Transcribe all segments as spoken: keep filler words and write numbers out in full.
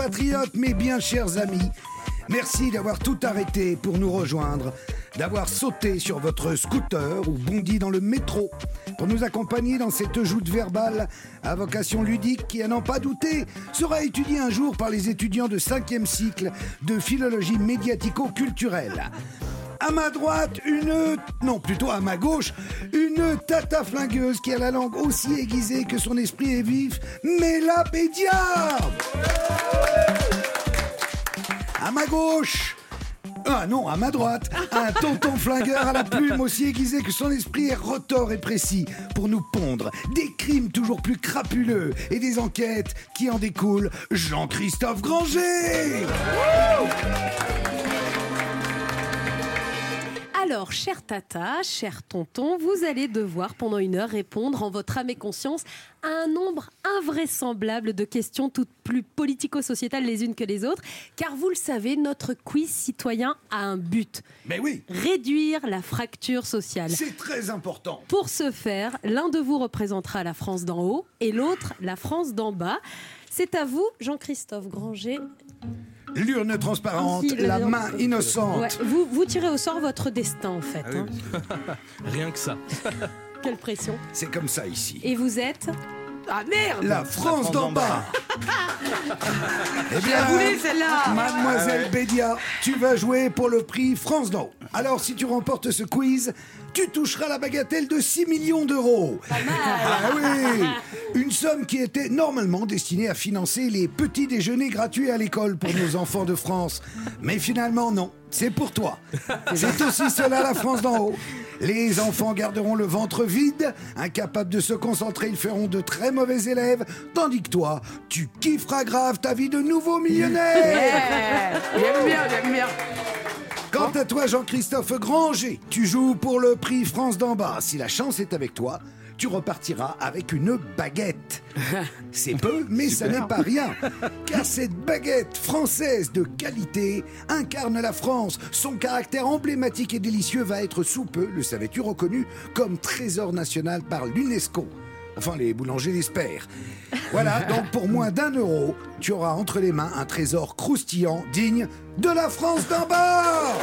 compatriotes, mes bien chers amis, merci d'avoir tout arrêté pour nous rejoindre, d'avoir sauté sur votre scooter ou bondi dans le métro pour nous accompagner dans cette joute verbale à vocation ludique qui, à n'en pas douter, sera étudiée un jour par les étudiants de cinquième cycle de philologie médiatico-culturelle. À ma droite, une... Non, plutôt à ma gauche, une tata flingueuse qui a la langue aussi aiguisée que son esprit est vif, Mela Bédia. À ma gauche... Ah non, à ma droite, un tonton flingueur à la plume aussi aiguisée que son esprit est retors et précis pour nous pondre des crimes toujours plus crapuleux et des enquêtes qui en découlent. Jean-Christophe Granger. Alors, cher tata, cher tonton, vous allez devoir pendant une heure répondre en votre âme et conscience à un nombre invraisemblable de questions toutes plus politico-sociétales les unes que les autres, car vous le savez, notre quiz citoyen a un but. Mais oui. Réduire la fracture sociale. C'est très important. Pour ce faire, l'un de vous représentera la France d'en haut et l'autre la France d'en bas. C'est à vous, Jean-Christophe Granger. L'urne transparente, Si, la le- main innocente. Ouais, vous, vous tirez au sort votre destin, en fait. Ah oui. hein. Rien que ça. Quelle pression. C'est comme ça ici. Et vous êtes Ah merde! La France d'en bas. Eh bien, La voulais celle-là! Mademoiselle Bédia, tu vas jouer pour le prix France d'en haut. Alors, si tu remportes ce quiz, tu toucheras la bagatelle de six millions d'euros. Ah oui, une somme qui était normalement destinée à financer les petits déjeuners gratuits à l'école pour nos enfants de France. Mais finalement, non, c'est pour toi. C'est aussi cela la France d'en haut. Les enfants garderont le ventre vide, incapables de se concentrer, ils feront de très mauvais élèves, tandis que toi, tu kifferas grave ta vie de nouveau millionnaire. Yeah. J'aime bien, j'aime bien. Quant à toi, Jean-Christophe Granger, tu joues pour le prix France d'en bas. Si la chance est avec toi, tu repartiras avec une baguette. C'est peu, mais ça n'est pas rien. Car cette baguette française de qualité incarne la France. Son caractère emblématique et délicieux va être sous peu, le savais-tu, reconnu comme trésor national par l'UNESCO. Enfin, les boulangers l'espèrent. Voilà, donc pour moins d'un euro, tu auras entre les mains un trésor croustillant digne de la France d'en bas.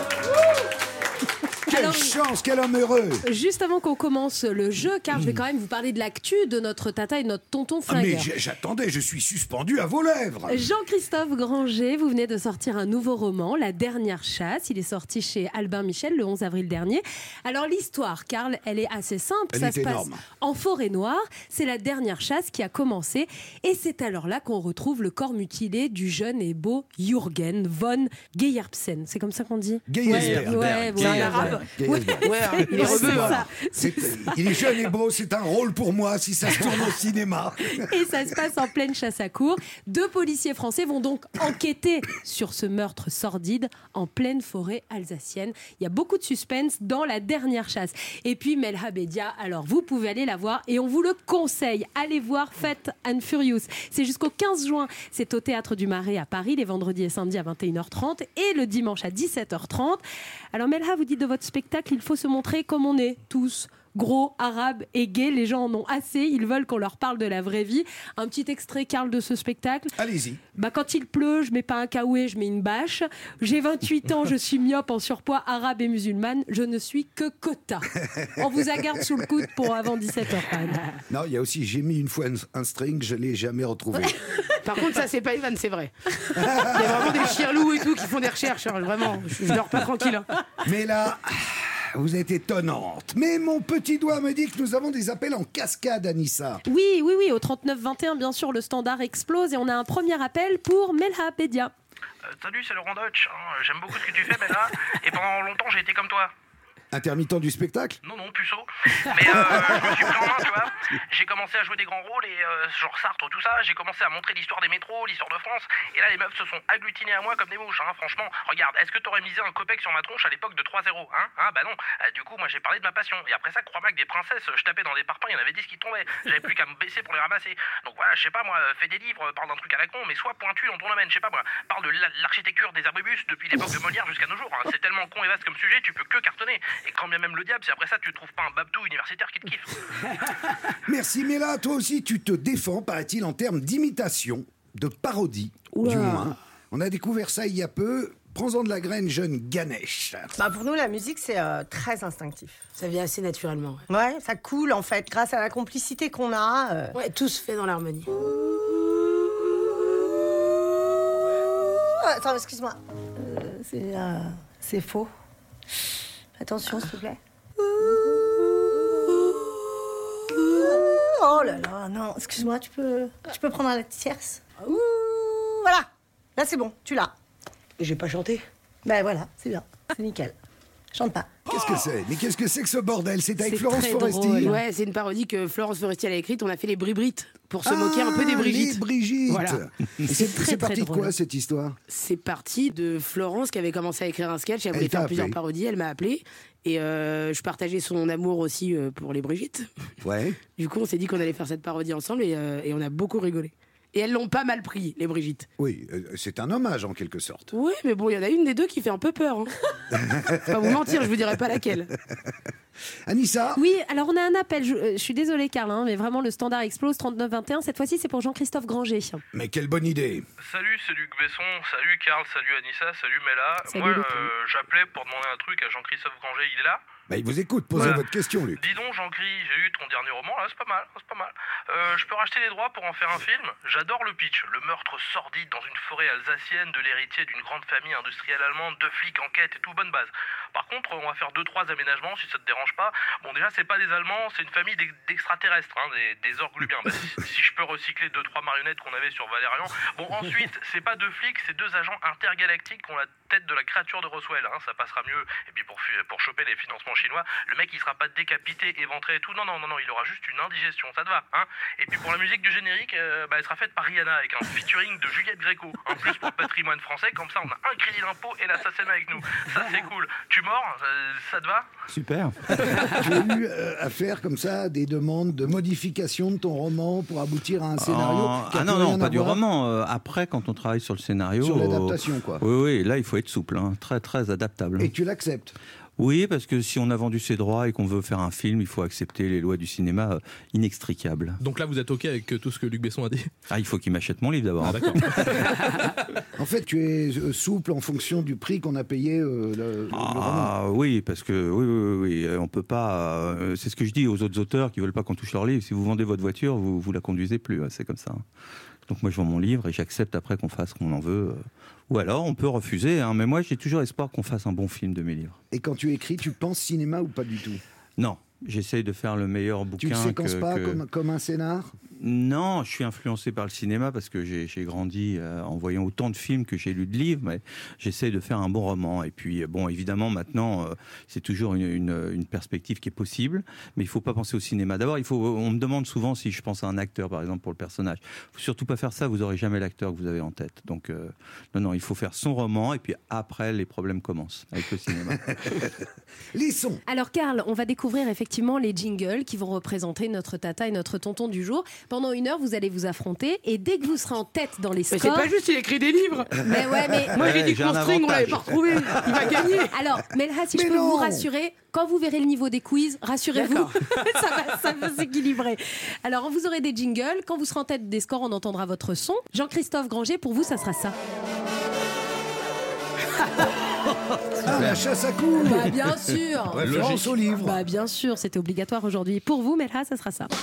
Quelle Alors, chance, quel homme heureux. Juste avant qu'on commence le jeu, car je vais quand même vous parler de l'actu de notre tata et de notre tonton Ah, mais flingueur. j'- j'attendais, je suis suspendu à vos lèvres. Jean-Christophe Granger, vous venez de sortir un nouveau roman, La Dernière Chasse. Il est sorti chez Albin Michel le onze avril dernier. Alors l'histoire, Karl, elle est assez simple. Elle Ça est se passe énorme. en forêt noire. C'est la dernière chasse qui a commencé. Et c'est alors là qu'on retrouve le corps mutilé du jeune et beau Jürgen von Geyerbsen. C'est comme ça qu'on dit Geyersberg. Ouais, C'est un voilà. arabe. Geyersberg. Ouais, hein, il est Ouais, rebeu. c'est hein. ça. C'est- Il est jeune et beau, c'est un rôle pour moi si ça se tourne au cinéma. Et ça se passe en pleine chasse à courre. Deux policiers français vont donc enquêter sur ce meurtre sordide en pleine forêt alsacienne. Il y a beaucoup de suspense dans La Dernière Chasse. Et puis Melha Bédia, alors vous pouvez aller la voir et on vous le conseille. Allez voir Fast and Furious. C'est jusqu'au quinze juin. C'est au Théâtre du Marais à Paris, les vendredis et samedis à vingt et une heures trente et le dimanche à dix-sept heures trente. Alors Melha, vous dites de votre spectacle, il faut se montrer comme on est, tous. Gros, arabes et gays, les gens en ont assez, ils veulent qu'on leur parle de la vraie vie. Un petit extrait, Karl, de ce spectacle. Allez-y. Bah, quand il pleut, je mets pas un caouet, je mets une bâche. J'ai vingt-huit ans, je suis myope, en surpoids, arabe et musulmane. Je ne suis que quota. On vous a garde sous le coude pour avant dix-sept heures quand même. Non, il y a aussi, j'ai mis une fois un, un string, je ne l'ai jamais retrouvé. Par contre, ça, c'est pas Ivan, c'est vrai. Il y a vraiment des chirlous et tout qui font des recherches. hein, Vraiment, je, je dors pas tranquille. hein. Mais là, vous êtes étonnante. Mais mon petit doigt me dit que nous avons des appels en cascade, Anissa. Oui, oui, oui, au trente-neuf vingt et un, bien sûr, le standard explose et on a un premier appel pour Melha Bédia. Euh, salut, c'est Laurent Deutsch. hein. J'aime beaucoup ce que tu fais, Bella. Et pendant longtemps, j'ai été comme toi. Intermittent du spectacle? Non, non, puceau. Mais euh, je me suis pris en main, tu vois. J'ai commencé à jouer des grands rôles, et euh, genre Sartre, tout ça. J'ai commencé à montrer l'histoire des métros, l'histoire de France. Et là, les meufs se sont agglutinées à moi comme des mouches, hein, franchement. Regarde, est-ce que t'aurais misé un copec sur ma tronche à l'époque de trois zéro, hein, hein Bah non. Euh, du coup, moi, j'ai parlé de ma passion. Et après ça, crois-moi que des princesses, je tapais dans des parpaings, il y en avait dix qui tombaient. J'avais plus qu'à me baisser pour les ramasser. Donc voilà, je sais pas, moi, fais des livres, parle d'un truc à la con, mais sois pointu dans ton domaine, je sais pas, moi. Parle de la- l'architecture des abribus depuis l'époque de Molière jusqu'à nos jours. hein. C'est tellement con et vaste comme sujet, tu peux que cartonner. Et quand bien même le diable, si après ça, tu trouves pas un babtou universitaire qui te kiffe. Merci, mais là, toi aussi, tu te défends, paraît-il, en termes d'imitation, de parodie Oula. Du moins. On a découvert ça il y a peu. Prends-en de la graine, jeune Ganesh. Bah pour nous, la musique, c'est euh, très instinctif. Ça vient assez naturellement. Ouais, Ouais, ça coule, en fait, grâce à la complicité qu'on a. euh. ouais tout se fait dans l'harmonie. Ah, attends, excuse-moi. Euh, c'est, euh, c'est faux. Attention, s'il te plaît. Oh là là, non, excuse-moi, tu peux, tu peux prendre la tierce. Ouh, voilà, là c'est bon, tu l'as. J'ai pas chanté. Ben voilà, c'est bien, c'est nickel. Chante pas. Qu'est-ce que c'est? Mais qu'est-ce que c'est que ce bordel? C'est avec C'est Florence très Foresti. drôle. Ouais, c'est une parodie que Florence Foresti elle a écrite. On a fait les Bribrites pour se moquer un peu des Ah, Brigitte. les Brigitte. Voilà. Et C'est très, c'est très parti de drôle. quoi cette histoire? C'est parti de Florence qui avait commencé à écrire un sketch. Elle Elle voulait t'a faire plusieurs appelé. parodies. Elle m'a appelé. Et euh, je partageais son amour aussi euh, pour les Brigitte. Ouais. Du coup, on s'est dit qu'on allait faire cette parodie ensemble et, euh, et on a beaucoup rigolé. Et elles l'ont pas mal pris, les Brigitte. Oui, euh, c'est un hommage en quelque sorte. Oui, mais bon, il y en a une des deux qui fait un peu peur. Hein. Faut pas vous mentir, je vous dirai pas laquelle. Anissa? Oui, alors on a un appel. Je, euh, je suis désolée, Karl, hein, mais vraiment le standard explose. trente-neuf vingt et un. Cette fois-ci, c'est pour Jean-Christophe Granger. Mais quelle bonne idée. Salut, c'est Luc Besson, salut Karl, salut Anissa, salut Mela. Salut, Moi, Luc. euh, j'appelais pour demander un truc à Jean-Christophe Granger, il est là? Bah, il vous écoute, posez Voilà. votre question, Luc. Dis donc, Jean-Cri, j'ai lu ton dernier roman, là, c'est pas mal, c'est pas mal. Euh, je peux racheter les droits pour en faire un film? J'adore le pitch, le meurtre sordide dans une forêt alsacienne de l'héritier d'une grande famille industrielle allemande, deux flics, enquête et tout, bonne base. Par contre, on va faire deux, trois aménagements, si ça te dérange pas. Bon, déjà, c'est pas des Allemands, c'est une famille d'ex- d'extraterrestres, hein, des, des orglubiens. Bah, si, si je peux recycler deux, trois marionnettes qu'on avait sur Valérian. Bon, ensuite, c'est pas deux flics, c'est deux agents intergalactiques qui ont la tête de la créature de Roswell, hein, ça passera mieux. Et puis pour, fu- pour choper les financements chinois, le mec il sera pas décapité, éventré et tout. Non, non, non, non, il aura juste une indigestion, ça te va, hein. Et puis pour la musique du générique, euh, bah, elle sera faite par Rihanna avec un featuring de Juliette Gréco. En plus pour le patrimoine français, comme ça on a un crédit d'impôt et l'assassin avec nous. Ça c'est cool. Tu mords, ça, ça te va? Super. Tu as eu euh, à faire comme ça des demandes de modification de ton roman pour aboutir à un scénario En- qui a Ah plus non, non, rien pas à du voir roman. Euh, après, quand on travaille sur le scénario. Sur euh, l'adaptation, quoi. Oui, oui, là, il faut être souple, hein, très, très adaptable. Et tu l'acceptes. Oui, parce que si on a vendu ses droits et qu'on veut faire un film, il faut accepter les lois du cinéma euh, inextricables. Donc là, vous êtes OK avec euh, tout ce que Luc Besson a dit? Ah, il faut qu'il m'achète mon livre d'abord. Ah, d'accord. En fait, tu es euh, souple en fonction du prix qu'on a payé euh, le, le roman. Ah oui, parce que oui, oui, oui, oui, on peut pas. euh, c'est ce que je dis aux autres auteurs qui veulent pas qu'on touche leur livre. Si vous vendez votre voiture, vous vous la conduisez plus. hein, C'est comme ça. Donc moi, je vends mon livre et j'accepte après qu'on fasse ce qu'on en veut. euh. Ou alors, on peut refuser. hein, mais moi, j'ai toujours espoir qu'on fasse un bon film de mes livres. Et quand tu écris, tu penses cinéma ou pas du tout? Non, j'essaye de faire le meilleur bouquin. Tu ne séquences que- pas que- comme, comme un scénar? Non, je suis influencé par le cinéma parce que j'ai j'ai grandi euh, en voyant autant de films que j'ai lu de livres, mais j'essaye de faire un bon roman. Et puis, euh, bon, évidemment, maintenant, euh, c'est toujours une, une- une perspective qui est possible, mais il ne faut pas penser au cinéma. D'abord, il faut. On me demande souvent si je pense à un acteur, par exemple, pour le personnage. Il ne faut surtout pas faire ça, vous n'aurez jamais l'acteur que vous avez en tête. Donc, euh, non, non, il faut faire son roman, et puis après, les problèmes commencent avec le cinéma. Les sons. Alors, Karl, on va découvrir effectivement les jingles qui vont représenter notre tata et notre tonton du jour. Pendant une heure, vous allez vous affronter et dès que vous serez en tête dans les Mais scores. c'est pas juste, il écrit des livres. Mais ouais, mais. Moi, j'ai Ouais, dit que j'ai mon un string, on l'avait avantage. pas retrouvé. Il va gagner. Alors, Melha, si Mais je peux non. vous rassurer, quand vous verrez le niveau des quiz, rassurez-vous, D'accord. ça va, ça va s'équilibrer. Alors, vous aurez des jingles. Quand vous serez en tête des scores, on entendra votre son. Jean-Christophe Granger, pour vous, ça sera ça. Ah, la chasse à courre. Bah, bien sûr. Référence au livre. Bah, bien sûr, c'était obligatoire aujourd'hui. Pour vous, Melha, ça sera ça.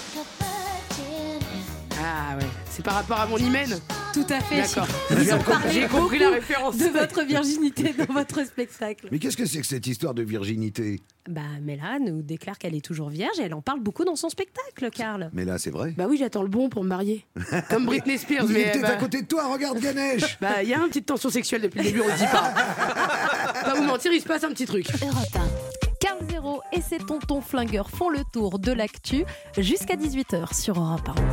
Ah ouais, c'est par rapport à mon hymen. Tout à fait. D'accord. Ils ont parlé J'ai compris la beaucoup référence. de votre virginité dans votre spectacle. Mais qu'est-ce que c'est que cette histoire de virginité? Bah, Melha nous déclare qu'elle est toujours vierge et elle en parle beaucoup dans son spectacle, Karl. Mais là, c'est vrai. Bah oui, j'attends le bon pour me marier. Comme Britney Spears. Il mais est peut-être bah, à côté de toi, regarde Ganesh. bah, il y a une petite tension sexuelle depuis le début, on le dit pas. Pas vous mentir, il se passe un petit truc. Europe un. Karl Zéro et ses tontons flingueurs font le tour de l'actu jusqu'à dix-huit heures sur Europe un.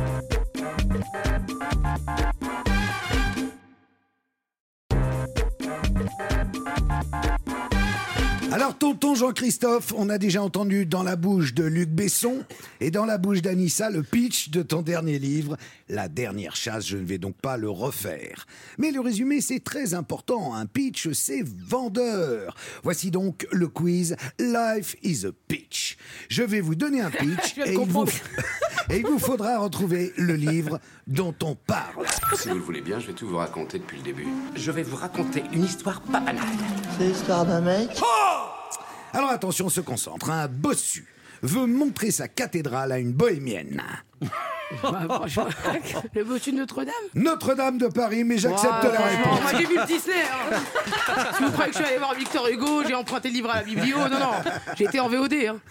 Alors, tonton Jean-Christophe, on a déjà entendu dans la bouche de Luc Besson et dans la bouche d'Anissa le pitch de ton dernier livre, La dernière chasse. Je ne vais donc pas le refaire. Mais le résumé, c'est très important. Un pitch, c'est vendeur. Voici donc le quiz Life is a pitch. Je vais vous donner un pitch Je viens de et il, vous... comprendre. et il vous faudra retrouver le livre dont on parle. Si vous le voulez bien, je vais tout vous raconter depuis le début. Je vais vous raconter une histoire pas banale. C'est l'histoire d'un mec. Oh! Alors attention, on se concentre. Un bossu veut montrer sa cathédrale à une bohémienne. Bah, franchement, le bossu de Notre-Dame. Notre-Dame de Paris, mais j'accepte Wow, la franchement, réponse. moi j'ai vu le Disney. Hein. Si vous croyez que je suis allé voir Victor Hugo, j'ai emprunté le livre à la biblio. Non, non, j'ai été en V O D. Hein.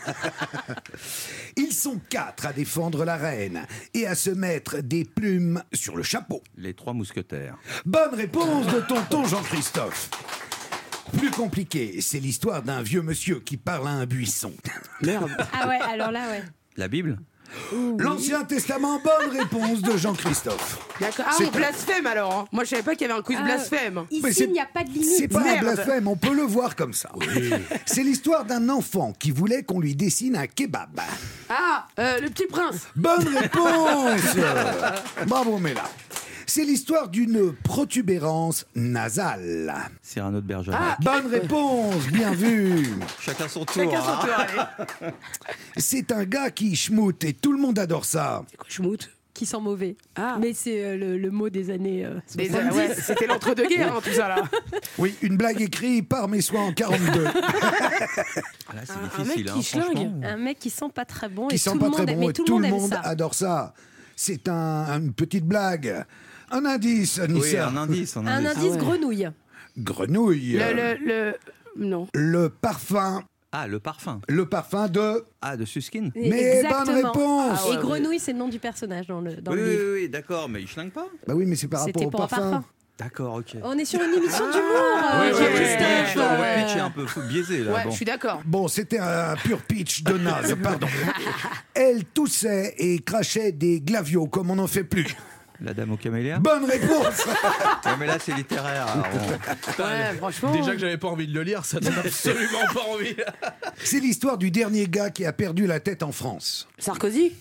Ils sont quatre à défendre la reine et à se mettre des plumes sur le chapeau. Les trois mousquetaires. Bonne réponse de tonton Jean-Christophe. Plus compliqué, c'est l'histoire d'un vieux monsieur qui parle à un buisson. Merde. Ah ouais, alors là, ouais. La Bible? L'Ancien Testament, bonne réponse de Jean-Christophe. D'accord. Ah, C'est on blasphème alors. Hein. Moi je savais pas qu'il y avait un quiz Ah, blasphème. Mais Ici, c'est- il n'y a pas de limite. C'est pas Merde. un blasphème, on peut le voir comme ça. C'est l'histoire d'un enfant qui voulait qu'on lui dessine un kebab. Ah, euh, le petit prince. Bonne réponse. Bravo Mela. C'est l'histoire d'une protubérance nasale. Cyrano de Bergerac. Ah. Bonne réponse, bien vu. Chacun son tour. Chacun son hein. tour, allez. C'est un gars qui schmoute et tout le monde adore ça. C'est quoi, schmout? Qui sent mauvais. Ah. Mais c'est euh, le, le mot des années euh, Des- soixante-dix. ouais, c'était l'entre-deux-guerres, hein, tout ça là. Oui, une blague écrite par Messois en quarante-deux. Ah, là, c'est Un- un difficile. mec hein, qui schlingue. franchement. Un mec qui sent pas très bon qui et sent tout pas le monde, très bon mais et tout le monde, aime ça. adore ça. C'est un, une petite blague. Un indice, Oui, Anissa. un indice. Un Un indice. indice ouais. grenouille. Grenouille. Le, le, le... Non. Le parfum. Ah, le parfum. Le parfum de... Ah, de Suskin. Mais Exactement. bonne réponse. Ah ouais, Et grenouille, c'est le nom du personnage dans le, dans Oui, le oui, livre. oui, oui, d'accord, mais il schlingue pas. Bah oui, mais c'est par rapport C'était au pour un parfum. parfum. D'accord, ok. On est sur une émission d'humour, Ah, euh, oui, oui, oui, Jean-Christophe. oui, oui, oui. Le pitch est un peu fou- biaisé là. Ouais, bon. je suis d'accord. Bon, c'était un pur pitch de naze, pardon. Elle toussait et crachait des glavios comme on n'en fait plus. La dame au camélia. Bonne réponse. Ouais, mais là, c'est littéraire. alors on- Ouais, franchement. Déjà que j'avais pas envie de le lire, ça donne absolument pas envie. C'est l'histoire du dernier gars qui a perdu la tête en France. Sarkozy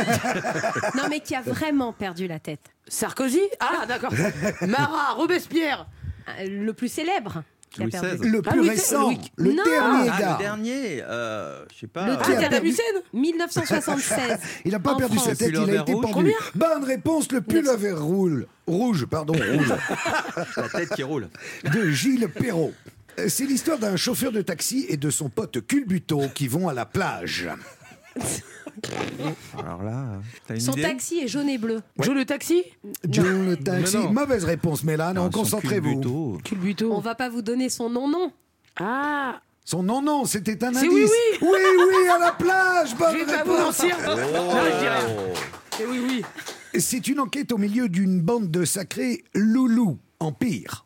Non, mais qui a vraiment perdu la tête. Sarkozy Ah, d'accord. Marat, Robespierre. Euh, Le plus célèbre. Qui a Louis perdu. seize. Le Ah plus oui, récent, Louis- le Non. dernier Ah, gars. le dernier, euh, je sais pas. Le euh, Qui a Ah, perdu- Saddam Hussein mille neuf cent soixante-seize. Il n'a pas En perdu sa France. tête, il a Pullover été rouge. pendu. Combien Bonne réponse, le pullover rouge. Rouge, pardon, rouge. La tête qui roule. De Gilles Perrault. Euh, C'est l'histoire d'un chauffeur de taxi et de son pote culbuto qui vont à la plage. Alors là, t'as une Son idée taxi est jaune et bleu. Joe le taxi John le taxi. Non, non. Mauvaise réponse, Mélane. Non, Non, son concentrez-vous. culbuto. Culbuto. On va pas vous donner son nom-nom. Ah, Son nom, non, c'était un C'est indice. oui, oui, oui, à la plage. Bonne je vais pas vous réponse. mentir. Non, je dis rien. Eh oui, oui. C'est une enquête au milieu d'une bande de sacrés loulous empire.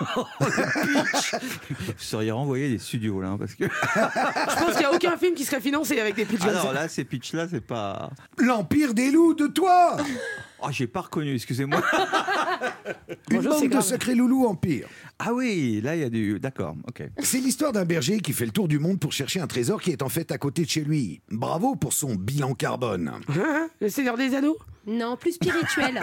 Vous seriez renvoyé des studios là, hein, parce que. Je pense qu'il n'y a aucun film qui serait financé avec des pitchs comme Alors ça. là, ces pitchs là, c'est pas. L'empire des loups de toi. Oh, j'ai pas reconnu, excusez-moi. Une Bonjour, c'est bande de grave. sacrés loulous empire. Ah oui, là, il y a du. D'accord, ok. C'est l'histoire d'un berger qui fait le tour du monde pour chercher un trésor qui est en fait à côté de chez lui. Bravo pour son bilan carbone. Hein Le Seigneur des Anneaux Non, plus spirituel.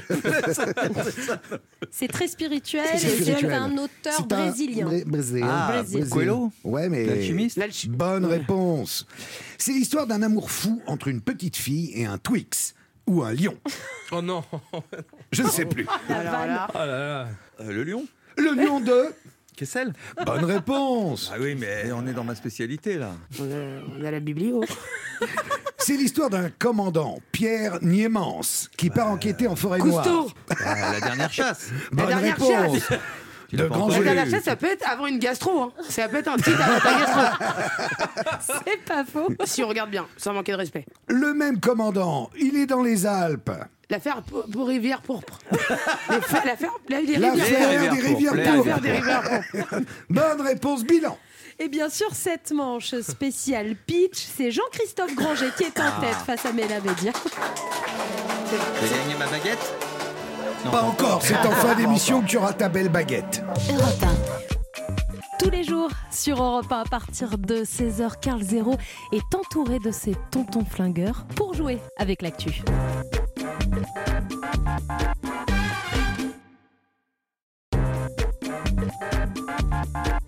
C'est très spirituel. C'est et spirituel. C'est un auteur C'est un brésilien. Bré- brésilien. Ah, Brésil. Coelho Ouais, mais. L'alchimiste L'alchi- Bonne réponse. C'est l'histoire d'un amour fou entre une petite fille et un Twix. Ou un lion. Oh non. Je ne sais plus. Alors là, Oh là là. Euh, le lion Le lion de. Kessel. Bonne réponse. Ah oui, mais on est dans ma spécialité là. on a, on a la biblio. C'est l'histoire d'un commandant, Pierre Niémans, qui part enquêter en forêt noire. Cousteau Ah, la dernière chasse. Bonne dernière réponse. Tu l'as De pas grand encore La jeu. dernière chasse, ça peut être avant une gastro. Hein. Ça peut être un titre avant ta gastro. C'est pas faux. Si on regarde bien, sans manquer de respect. Le même commandant, il est dans les Alpes. L'affaire pour, pour Rivière Pourpre. Les fa- L'affaire la- les L'affaire rivières. des rivières Les pourpres. L'affaire des rivières pourpres. Bonne réponse, bilan. Et bien sûr, cette manche spéciale pitch, c'est Jean-Christophe Granger qui est en tête face à Mela Bédia. J'ai gagné ma baguette. Non, Pas encore, c'est en fin d'émission que tu auras ta belle baguette. Europe Tous les jours sur Europe un à partir de seize heures, Carl Zéro est entouré de ses tontons flingueurs pour jouer avec l'actu.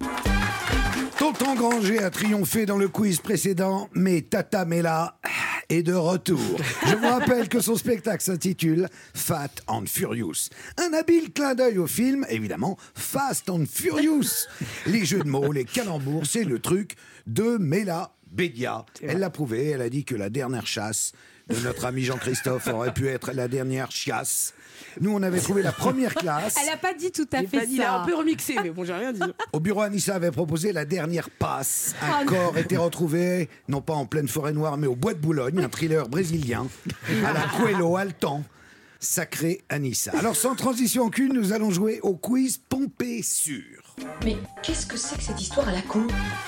Tonton Granger a triomphé dans le quiz précédent, mais Tata Mela est de retour. Je vous rappelle que son spectacle s'intitule Fat and Furious. Un habile clin d'œil au film, évidemment, Fast and Furious. Les jeux de mots, les calembours, c'est le truc de Mela Bédia. Elle l'a prouvé, elle a dit que la dernière chasse de notre ami Jean-Christophe aurait pu être la dernière chiasse. Nous, on avait trouvé la première classe. Elle n'a pas dit tout à J'ai fait pas dit, il a ça. un peu remixé, mais bon, j'ai rien dit. Au bureau, Anissa avait proposé la dernière passe. Un Oh corps était retrouvé, non pas en pleine forêt noire, mais au bois de Boulogne, un thriller brésilien, à la Coelho haletant. Sacré Anissa. Alors, sans transition aucune, nous allons jouer au quiz Pompé sûr. Mais qu'est-ce que c'est que cette histoire à la con?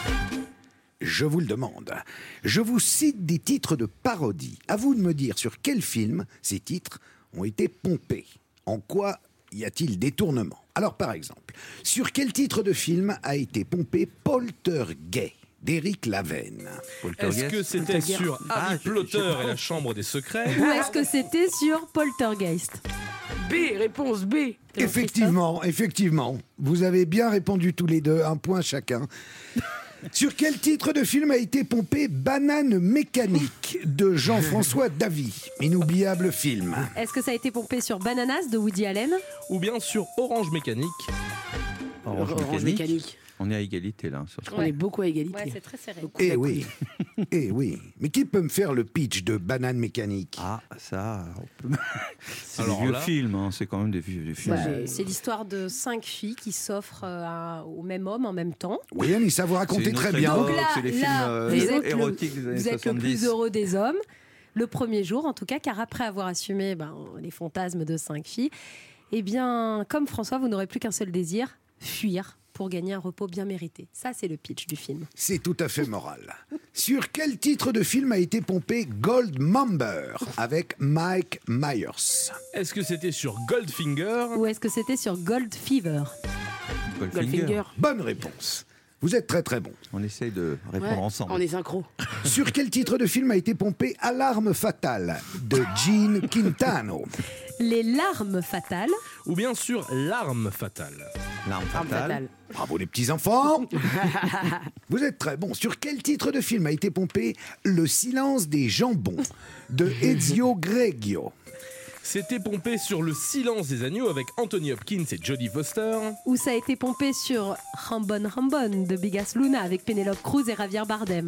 Je vous le demande. Je vous cite des titres de parodie. À vous de me dire sur quel film ces titres ont été pompés. En quoi y a-t-il détournement? Alors, par exemple, sur quel titre de film a été pompé Poltergeist d'Éric Lavenne? Est-ce que c'était sur Harry Potter et la Chambre des secrets? Ou est-ce que c'était sur Poltergeist? B, réponse B. Effectivement, effectivement. Vous avez bien répondu tous les deux, un point chacun. Sur quel titre de film a été pompé Banane mécanique de Jean-François Davy? Inoubliable film. Est-ce que ça a été pompé sur Bananas de Woody Allen? Ou bien sur Orange Mécanique? Orange, Orange mécanique. mécanique. On est à égalité là. Sur ce On est beaucoup à égalité. Ouais, c'est très serré. Eh oui, eh oui. Mais qui peut me faire le pitch de Banane mécanique? Ah, ça. on peut- C'est des Alors vieux là- films, hein, c'est quand même des vieux des films. Bah, c'est l'histoire de cinq filles qui s'offrent euh, à- au même homme en même temps. Oui, Anissa, vous C'est racontez une très autre bien. époque. Donc là, c'est les là, films, euh, vous êtes le- érotiques des années Vous êtes le soixante-dix. plus heureux des hommes. Le premier jour, en tout cas, car après avoir assumé ben, les fantasmes de cinq filles, eh bien, comme François, vous n'aurez plus qu'un seul désir, fuir pour gagner un repos bien mérité. Ça, c'est le pitch du film. C'est tout à fait moral. Sur quel titre de film a été pompé Goldmember avec Mike Myers? Est-ce que c'était sur Goldfinger? Ou est-ce que c'était sur Gold Fever? Goldfinger. Goldfinger. Bonne réponse. Vous êtes très très bon. On essaye de répondre Ouais, ensemble. on est synchro. Sur quel titre de film a été pompé Alarme fatale de Gene Quintano? Les larmes fatales. Ou bien sur L'arme fatale? L'arme Arme fatale. fatale. Bravo les petits enfants. Vous êtes très bons. Sur quel titre de film a été pompé Le silence des jambons de Ezio Greggio? C'était pompé sur Le silence des agneaux avec Anthony Hopkins et Jodie Foster. Ou ça a été pompé sur Rambon Rambon de Bigas Luna avec Penelope Cruz et Javier Bardem.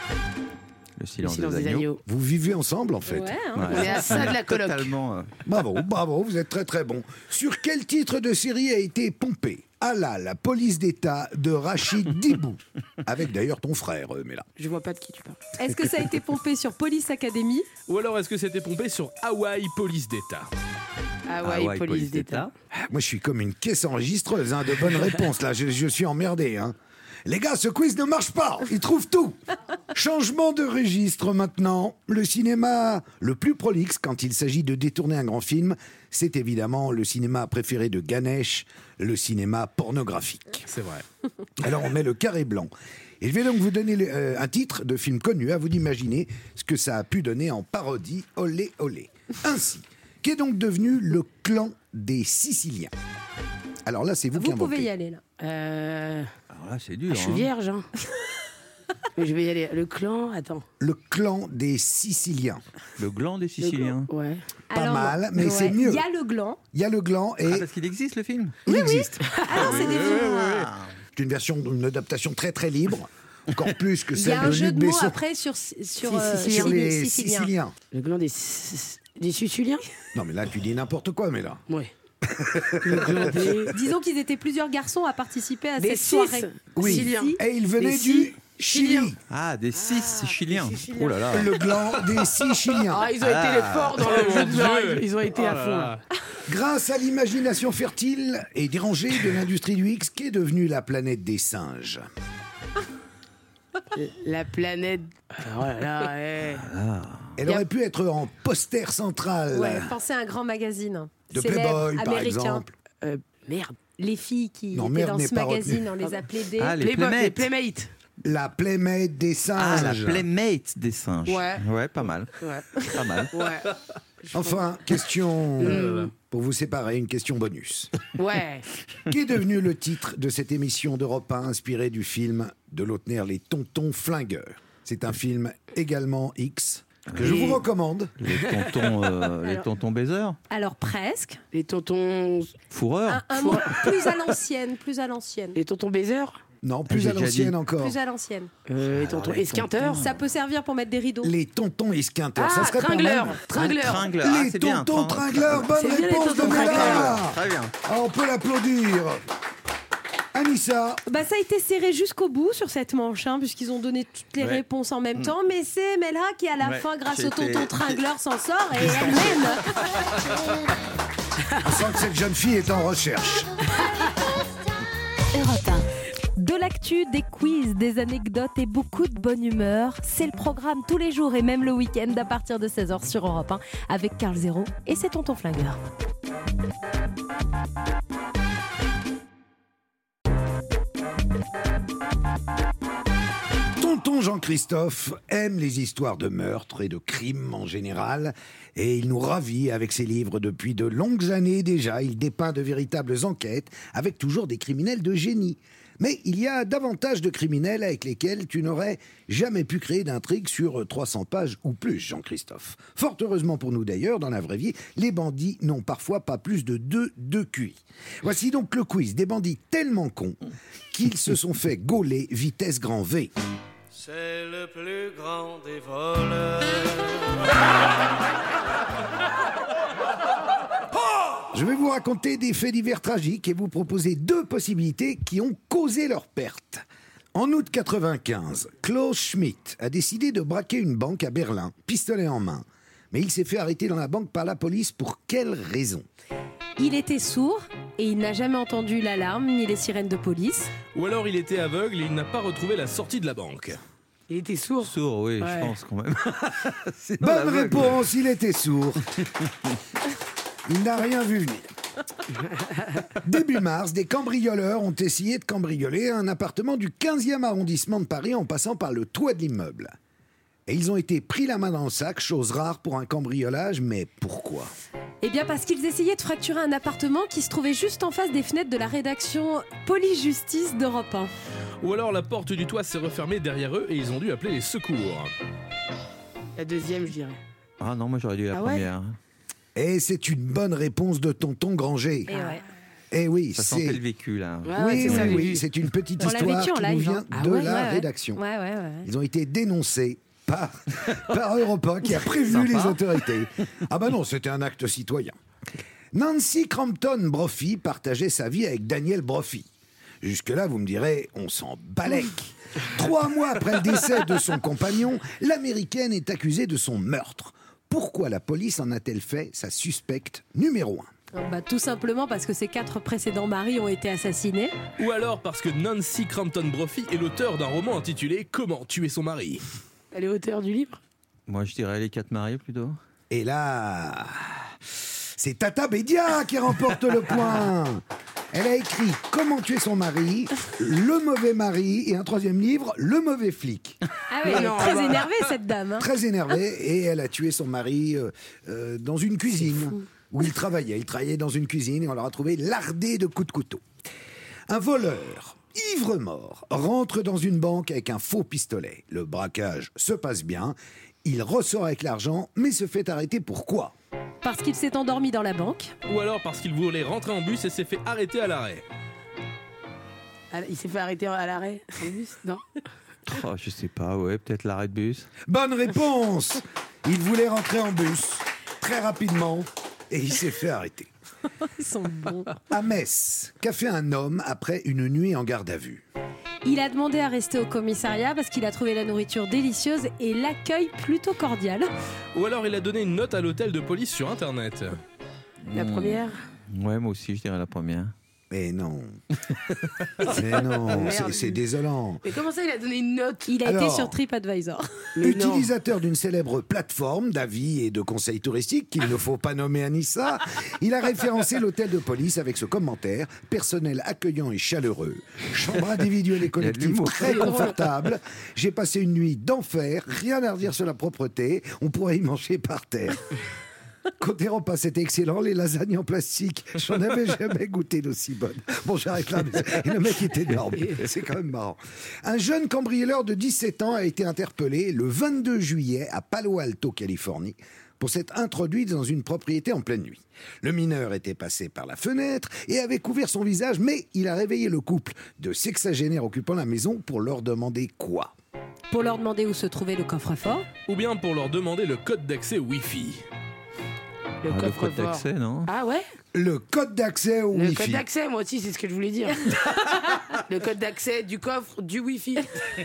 Le silence, Silence des, des agneaux. agneaux. Vous vivez ensemble en fait. Ouais, hein. Ouais. On est à ça de la coloc. Totalement. euh, Bravo, bravo, vous êtes très très bon. Sur quel titre de série a été pompé Allah, la police d'État de Rachid Dibou? Avec d'ailleurs ton frère, euh, Mela. Je vois pas de qui tu parles. Est-ce que ça a été pompé sur Police Academy? Ou alors est-ce que c'était pompé sur Hawaii Police d'État? Ah ouais, Hawaii, police d'État. Moi, je suis comme une caisse enregistreuse hein, de bonnes réponses. Là, je, je suis emmerdé. Hein. Les gars, ce quiz ne marche pas. Ils trouvent tout. Changement de registre maintenant. Le cinéma le plus prolixe quand il s'agit de détourner un grand film, c'est évidemment le cinéma préféré de Ganesh, le cinéma pornographique. C'est vrai. Alors on met le carré blanc. Et je vais donc vous donner le- euh, un titre de film connu, à vous d'imaginer ce que ça a pu donner en parodie. Olé, olé. Ainsi, qu'est donc devenu le clan des Siciliens? Alors là, c'est vous, qui Vous inventez. pouvez y aller là. Euh, Alors là, c'est dur. ah, je suis hein. vierge. Hein. Mais je vais y aller. Le clan, attends. Le clan des Siciliens. Le gland des Le Siciliens. clan, Ouais. Pas mal, mais c'est mieux. Il y a le gland. Il y a le gland et Ah, parce qu'il existe le film. il existe. Ah non, c'est des films. C'est une version, une adaptation très très libre, encore plus que Il y a celle un de jeu Luc de mots Besson après sur, sur, Si, euh, si, si, sur Sicile- les Siciliens. Siciliens. Le clan des, Sic- des Siciliens. Non mais là, tu dis n'importe quoi, mais là. Ouais. Le clan des. Disons qu'ils étaient plusieurs garçons à participer à Des cette six soirée. Oui. Siciliens. Et il venait Des du six Chili. Chiliens. Ah, des six Chiliens. Siciliens. Oh là là. Le gland des Siciliens. Ah, ils ont été les forts dans le jeu de mots. Ils ont été Oh à là fond. là. Grâce à l'imagination fertile et dérangée de l'industrie du X, qu'est devenue la planète des singes? La planète. Oh là là, ouais. Elle aurait pu être en poster central Ouais, pensez à un grand magazine. de célèbre, Playboy, par américain. exemple. Euh, merde. Les filles qui Non, étaient merde dans n'est ce pas magazine, retenue. on les appelait des... Ah, les Playboy- Playmates. les Playmates. La playmate des Ah, la singes. Playmate des singes. Ouais. Ouais, pas mal. Ouais. Pas mal. Ouais. Enfin, question Mm. pour vous séparer, une question bonus. Ouais. Qu'est devenu le titre de cette émission d'Europe un inspirée du film de Lautner, Les Tontons Flingueurs? C'est un film également X, Que je vous recommande. Les tontons, euh, les tontons baiseurs. Alors presque. Les tontons. Fourreurs. Un, un mot plus à l'ancienne, plus à l'ancienne. Les tontons baiseurs. Non, plus J'ai à déjà l'ancienne dit. encore. Plus à l'ancienne. Euh, les tontons les esquinteurs. Ça peut servir pour mettre des rideaux. Les tontons esquinteurs, Ah, ça serait pas tringleurs. mal. Tringleurs. Tringleurs. Ah, Les c'est bien. tontons trin- tringleurs, bonne C'est bien, les réponse de tontons Méla. tringleurs. Très bien. Ah, on peut l'applaudir. Anissa, Bah, ça a été serré jusqu'au bout sur cette manche, hein, puisqu'ils ont donné toutes les Ouais. réponses en même temps. Mais c'est Melha qui, à la Ouais, fin, grâce j'ai au tonton été- tringleur, s'en sort et elle mène. on sent que cette jeune fille est en recherche. Europe un. De l'actu, des quiz, des anecdotes et beaucoup de bonne humeur. C'est le programme tous les jours et même le week-end à partir de seize heures sur Europe un avec Carl Zéro et ses tontons flingueurs. Tonton Jean-Christophe aime les histoires de meurtres et de crimes en général, et il nous ravit avec ses livres depuis de longues années déjà. Il dépeint de véritables enquêtes avec toujours des criminels de génie. Mais il y a davantage de criminels avec lesquels tu n'aurais jamais pu créer d'intrigue sur trois cents pages ou plus, Jean-Christophe. Fort heureusement pour nous d'ailleurs, dans la vraie vie, les bandits n'ont parfois pas plus de deux de Q I. Voici donc le quiz des bandits tellement cons qu'ils se sont fait gauler vitesse grand V. C'est le plus grand des voleurs. Je vais vous raconter des faits divers tragiques et vous proposer deux possibilités qui ont causé leur perte. En août quatre-vingt-quinze, Klaus Schmidt a décidé de braquer une banque à Berlin, pistolet en main. Mais il s'est fait arrêter dans la banque par la police pour quelle raison ? Il était sourd et il n'a jamais entendu l'alarme ni les sirènes de police. Ou alors il était aveugle et il n'a pas retrouvé la sortie de la banque. Il était sourd. Sourd, oui, Ouais. je pense quand même. Sinon, Bonne l'aveugle. réponse, il était sourd. Il n'a rien vu venir. Début mars, des cambrioleurs ont essayé de cambrioler un appartement du quinzième arrondissement de Paris en passant par le toit de l'immeuble. Et ils ont été pris la main dans le sac, chose rare pour un cambriolage, mais pourquoi ? Eh bien parce qu'ils essayaient de fracturer un appartement qui se trouvait juste en face des fenêtres de la rédaction Police-Justice d'Europe un. Ou alors la porte du toit s'est refermée derrière eux et ils ont dû appeler les secours. La deuxième, je dirais. Ah non, moi j'aurais dit la Ah ouais première. Et c'est une bonne réponse de tonton Granger. Et ouais. Eh oui, Ça c'est... sentait le vécu là. Ouais, Oui, c'est oui, ça, j'ai oui, vu. c'est une petite On l'a histoire vécu en qui nous live, vient hein. Ah de ouais, la ouais, ouais. rédaction. Ouais, ouais, ouais. Ils ont été dénoncés par, par Europe un qui a prévenu Sympa. les autorités. Ah bah non, c'était un acte citoyen. Nancy Crampton Brophy partageait sa vie avec Daniel Brophy. Jusque-là, vous me direz, on s'en balèque. Trois mois après le décès de son compagnon, l'Américaine est accusée de son meurtre. Pourquoi la police en a-t-elle fait sa suspecte numéro un ? Bah, tout simplement parce que ses quatre précédents maris ont été assassinés. Ou alors parce que Nancy Crampton Brophy est l'auteur d'un roman intitulé Comment tuer son mari. Elle est auteur du livre. Moi je dirais les quatre mariés plutôt. Et là, c'est Tata Bédia qui remporte le point. Elle a écrit Comment tuer son mari, Le mauvais mari et un troisième livre, Le mauvais flic. Ah oui, Mais elle est non, très bah. énervée cette dame. hein. Très énervée et elle a tué son mari euh, euh, dans une cuisine où il travaillait. Il travaillait dans une cuisine et on l'a retrouvé lardé de coups de couteau. Un voleur, ivre-mort, rentre dans une banque avec un faux pistolet. Le braquage se passe bien. Il ressort avec l'argent mais se fait arrêter. Pourquoi ? Parce qu'il s'est endormi dans la banque. Ou alors parce qu'il voulait rentrer en bus et s'est fait arrêter à l'arrêt. Ah, il s'est fait arrêter à l'arrêt en bus. Non. Oh, je sais pas, ouais, peut-être l'arrêt de bus. Bonne réponse. Il voulait rentrer en bus très rapidement et il s'est fait arrêter. Ils sont bons. À Metz, qu'a fait un homme après une nuit en garde à vue ? Il a demandé à rester au commissariat parce qu'il a trouvé la nourriture délicieuse et l'accueil plutôt cordial. Ou alors il a donné une note à l'hôtel de police sur internet. La première. Ouais, moi aussi je dirais la première. Mais non. Mais non, c'est, c'est désolant. Mais comment ça, il a donné une note? Il a Alors, été sur TripAdvisor. Mais non. Utilisateur d'une célèbre plateforme d'avis et de conseils touristiques qu'il ne faut pas nommer Anissa, il a référencé l'hôtel de police avec ce commentaire: personnel accueillant et chaleureux, chambre individuelle et collective l'humour. très confortable. J'ai passé une nuit d'enfer, rien à redire sur la propreté, on pourrait y manger par terre. Côté repas, c'était excellent. Les lasagnes en plastique, j'en avais jamais goûté d'aussi bonnes. Bon, j'arrête là, mais le mec est énorme. C'est quand même marrant. Un jeune cambrioleur de dix-sept ans a été interpellé le vingt-deux juillet à Palo Alto, Californie, pour s'être introduit dans une propriété en pleine nuit. Le mineur était passé par la fenêtre et avait couvert son visage, mais il a réveillé le couple de sexagénaires occupant la maison pour leur demander quoi ? Pour leur demander où se trouvait le coffre-fort. Ou bien pour leur demander le code d'accès Wi-Fi. Le Ah, le code coffre-fort. d'accès, non? Ah ouais? Le code d'accès au Le Wi-Fi. code d'accès, moi aussi, c'est ce que je voulais dire. Le code d'accès du coffre du Wi-Fi.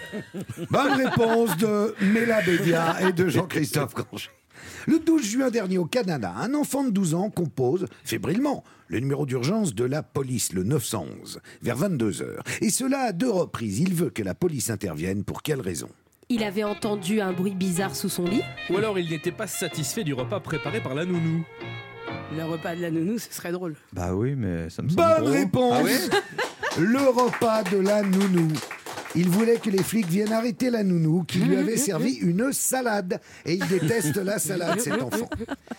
Bonne réponse de Mela Bédia et de Jean-Christophe Granger. Le douze juin dernier au Canada, un enfant de douze ans compose, fébrilement, le numéro d'urgence de la police, le neuf cent onze, vers vingt-deux heures. Et cela à deux reprises. Il veut que la police intervienne. Pour quelle raison ? Il avait entendu un bruit bizarre sous son lit. Ou alors il n'était pas satisfait du repas préparé par la nounou. Le repas de la nounou, ce serait drôle. Bah oui, mais ça me semble Bonne gros. réponse. Ah ouais. Le repas de la nounou. Il voulait que les flics viennent arrêter la nounou qui lui avait servi une salade. Et il déteste la salade, cet enfant.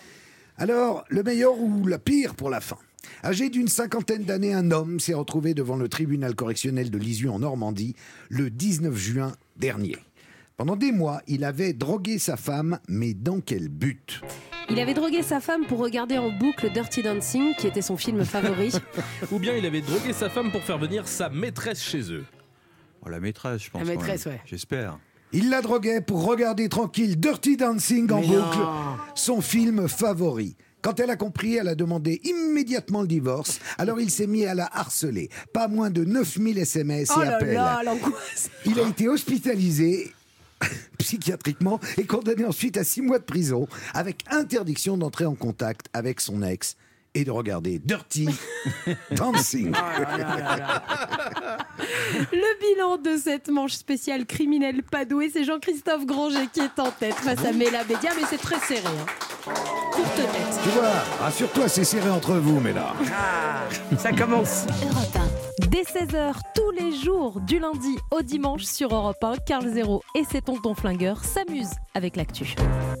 Alors, le meilleur ou le pire pour la fin. Âgé d'une cinquantaine d'années, un homme s'est retrouvé devant le tribunal correctionnel de Lisieux en Normandie le dix-neuf juin dernier. Pendant des mois, il avait drogué sa femme, mais dans quel but ? Il avait drogué sa femme pour regarder en boucle Dirty Dancing, qui était son film favori. Ou bien il avait drogué sa femme pour faire venir sa maîtresse chez eux. Oh, la maîtresse, je pense. La quand maîtresse, même. ouais. J'espère. Il la droguait pour regarder tranquille Dirty Dancing en Mais boucle, non. son film favori. Quand elle a compris, elle a demandé immédiatement le divorce. Alors il s'est mis à la harceler. Pas moins de neuf mille S M S Oh et là appels. là, l'angoisse. Il a été hospitalisé psychiatriquement et condamné ensuite à six mois de prison avec interdiction d'entrer en contact avec son ex et de regarder Dirty Dancing. Le bilan de cette manche spéciale criminel pas doué, c'est Jean-Christophe Granger qui est en tête face à Mela Bédia, mais c'est très serré. Hein. Courte tête. Tu vois, rassure-toi, c'est serré entre vous, mais là. Ah, ça commence. Europe un. Dès seize heures, tous les jours, du lundi au dimanche sur Europe un, Carl Zéro et ses tontons flingueurs s'amusent avec l'actu.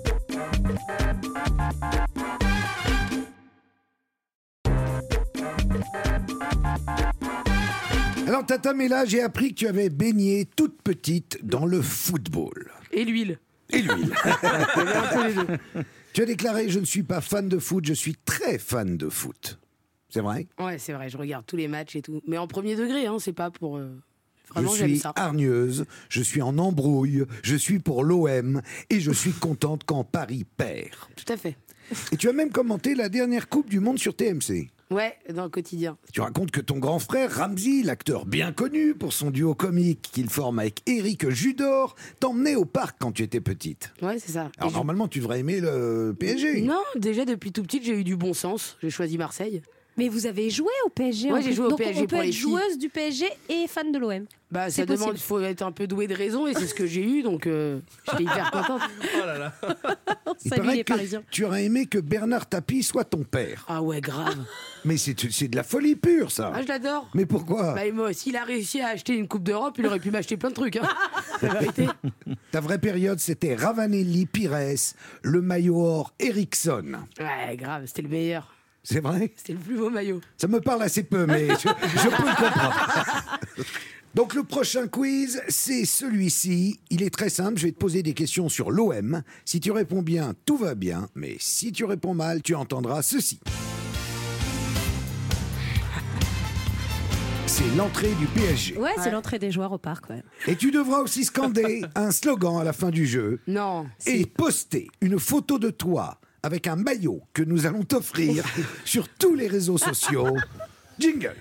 Alors, Tata Mela, j'ai appris que tu avais baigné toute petite dans le football. Et l'huile. Et l'huile. Tu as déclaré « Je ne suis pas fan de foot, je suis très fan de foot ». C'est vrai ? Ouais, c'est vrai, je regarde tous les matchs et tout. Mais en premier degré, hein, c'est pas pour... euh, Vraiment, je j'aime suis ça. hargneuse, je suis en embrouille, je suis pour l'O M et je suis contente quand Paris perd. Tout à fait. Et tu as même commenté la dernière Coupe du Monde sur T M C. Ouais, dans le quotidien. Tu racontes que ton grand frère, Ramzy, l'acteur bien connu pour son duo comique qu'il forme avec Éric Judor, t'emmenait au parc quand tu étais petite. Ouais, c'est ça. Alors Et normalement, tu devrais aimer le P S G. je- Non, déjà depuis tout petit, j'ai eu du bon sens. J'ai choisi Marseille. Mais vous avez joué au P S G Ouais, en j'ai plus. joué au Donc P S G on peut pour être les filles. joueuse du P S G et fan de l'O M. Bah, C'est ça demande, possible. il faut être un peu doué de raison et c'est ce que j'ai eu, donc euh, j'étais hyper contente. Oh là là. Il Salut paraît les que Parisiens. tu aurais aimé que Bernard Tapie soit ton père. Ah ouais, grave. Mais c'est c'est de la folie pure, ça. Ah, je l'adore. Mais pourquoi? Bah, et moi, s'il a réussi à acheter une Coupe d'Europe, il aurait pu m'acheter plein de trucs. Hein. La vérité. Ta vraie période, c'était Ravanelli, Pires, le maillot or, Eriksson. Ouais, grave, c'était le meilleur. C'est vrai? C'était le plus beau maillot. Ça me parle assez peu, mais je, je peux le comprendre. Donc le prochain quiz, c'est celui-ci. Il est très simple, je vais te poser des questions sur l'O M. Si tu réponds bien, tout va bien. Mais si tu réponds mal, tu entendras ceci. C'est l'entrée du P S G. Ouais, c'est l'entrée des joueurs au parc. Ouais. Et tu devras aussi scander un slogan à la fin du jeu. Non. Et poster une photo de toi avec un maillot que nous allons t'offrir sur tous les réseaux sociaux. Jingle.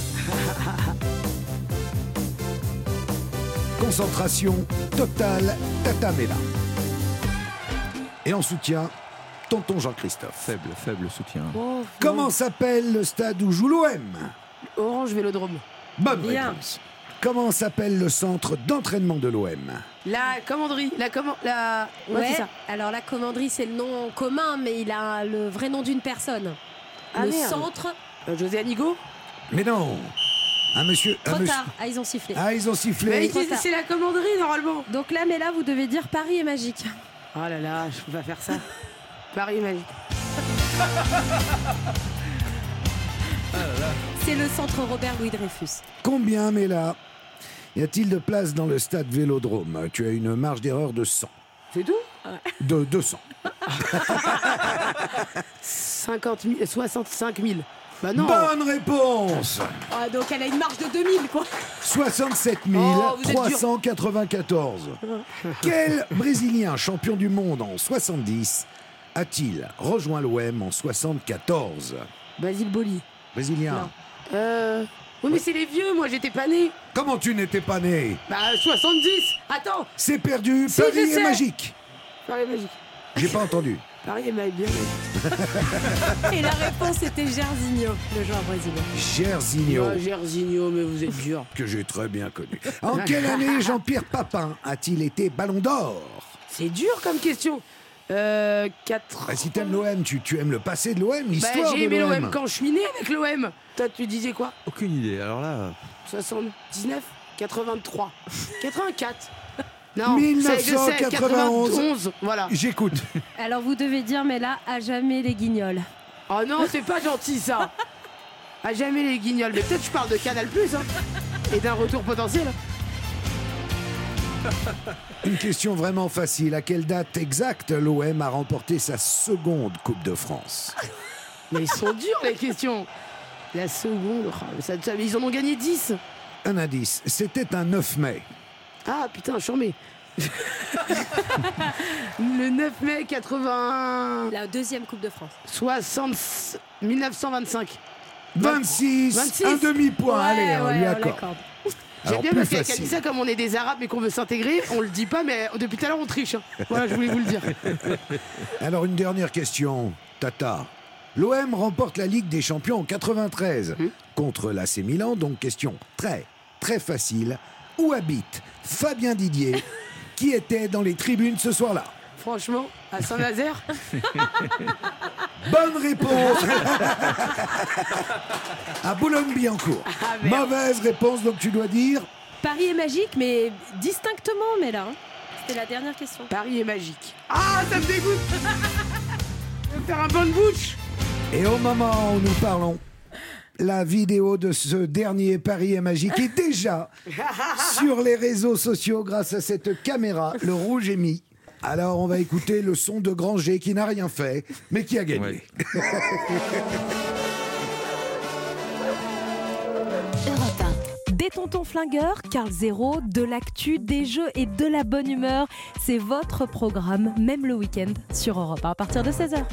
Concentration totale, Tata Mela. Et en soutien, tonton Jean-Christophe. Faible, faible soutien. Oh, Comment s'appelle le stade où joue l'O M? Orange Vélodrome. Bonne Bien. réponse. Comment s'appelle le centre d'entraînement de l'O M? La commanderie. La comment la. Ouais, Ouais, c'est ça. alors la commanderie, c'est le nom commun, mais il a le vrai nom d'une personne. Ah, le merde. centre, Euh, José Anigo. Mais non. Un monsieur. un trop monsieur- tard. Ah, ils ont sifflé. Ah, ils ont Mais sifflé. trop c'est tard. c'est la commanderie normalement. Donc là, mais là, vous devez dire Paris est magique. Oh là là, je peux pas faire ça. Paris est magique. C'est le centre Robert Louis Dreyfus. Combien, Mela, y a-t-il de place dans le stade Vélodrome? Tu as une marge d'erreur de cent. C'est tout? De deux cents. cinquante mille, soixante-cinq mille. Bah non. Bonne réponse. Ah, donc elle a une marge de deux mille, quoi. soixante-sept mille trois cent quatre-vingt-quatorze. Quel Brésilien champion du monde en soixante-dix a-t-il rejoint l'O M en soixante-quatorze? Basile Boli. Brésilien. Non. Euh... Oui, mais c'est les vieux, moi j'étais pas né. Comment tu n'étais pas né? Bah, soixante-dix. Attends. C'est perdu. Si, Paris je est sais. magique. Paris est magique. J'ai pas entendu. Paris est magique. Et la réponse était Jairzinho, le joueur brésilien. Jairzinho. Ah, Jairzinho, mais vous êtes dur. Que j'ai très bien connu. En quelle année Jean-Pierre Papin a-t-il été Ballon d'Or? C'est dur comme question. Euh. quatre. Ah, si t'aimes l'O M, tu, tu aimes le passé de l'O M, Bah, l'histoire j'ai de aimé l'O l'O M. M quand je suis né avec l'O M. Toi, tu disais quoi? Aucune idée. Alors là. soixante-dix-neuf, quatre-vingt-trois, quatre-vingt-quatre. Non, mille neuf c'est- je cent sais, quatre-vingt-onze. quatre-vingt-onze, voilà. J'écoute. Alors vous devez dire, mais là, à jamais les guignols. Oh non, c'est pas gentil ça. À jamais les guignols. Mais peut-être je parle de Canal Plus, hein. Et d'un retour potentiel. Une question vraiment facile. À quelle date exacte l'O M a remporté sa seconde Coupe de France? Mais ils sont durs les questions. La seconde, oh, ça- ça- ils en ont gagné dix. Un indice. C'était un neuf mai. Ah putain, j'en mets. Le neuf mai quatre-vingt... La deuxième Coupe de France. soixante... mille neuf cent vingt-cinq. vingt-six. vingt-six. Un demi-point. Ouais, Allez, on ouais, lui on accorde. l'accorde. J'aime Alors, bien plus parce qu'elle facile. dit ça comme on est des Arabes mais qu'on veut s'intégrer, on le dit pas, mais depuis tout à l'heure on triche. hein. Voilà, je voulais vous le dire. Alors, une dernière question. Tata. L'O M remporte la Ligue des Champions en quatre-vingt-treize Hum. contre l'A C Milan. Donc, question très, très facile. Où habite Fabien Didier, qui était dans les tribunes ce soir-là? Franchement, à Saint-Nazaire, Bonne réponse. À Boulogne-Billancourt. Ah, merde. Mauvaise réponse, donc tu dois dire. Paris est magique, mais distinctement, mais là. hein. C'était la dernière question. Paris est magique. Ah, ça me dégoûte. Je vais faire un bon bouche. Et au moment où nous parlons, la vidéo de ce dernier Paris est magique est déjà sur les réseaux sociaux grâce à cette caméra. Le rouge est mis. Alors on va écouter le son de Granger qui n'a rien fait, mais qui a gagné. Ouais. Europe un. Des tontons flingueurs, Carl Zéro, de l'actu, des jeux et de la bonne humeur. C'est votre programme, même le week-end, sur Europe un à partir de seize heures.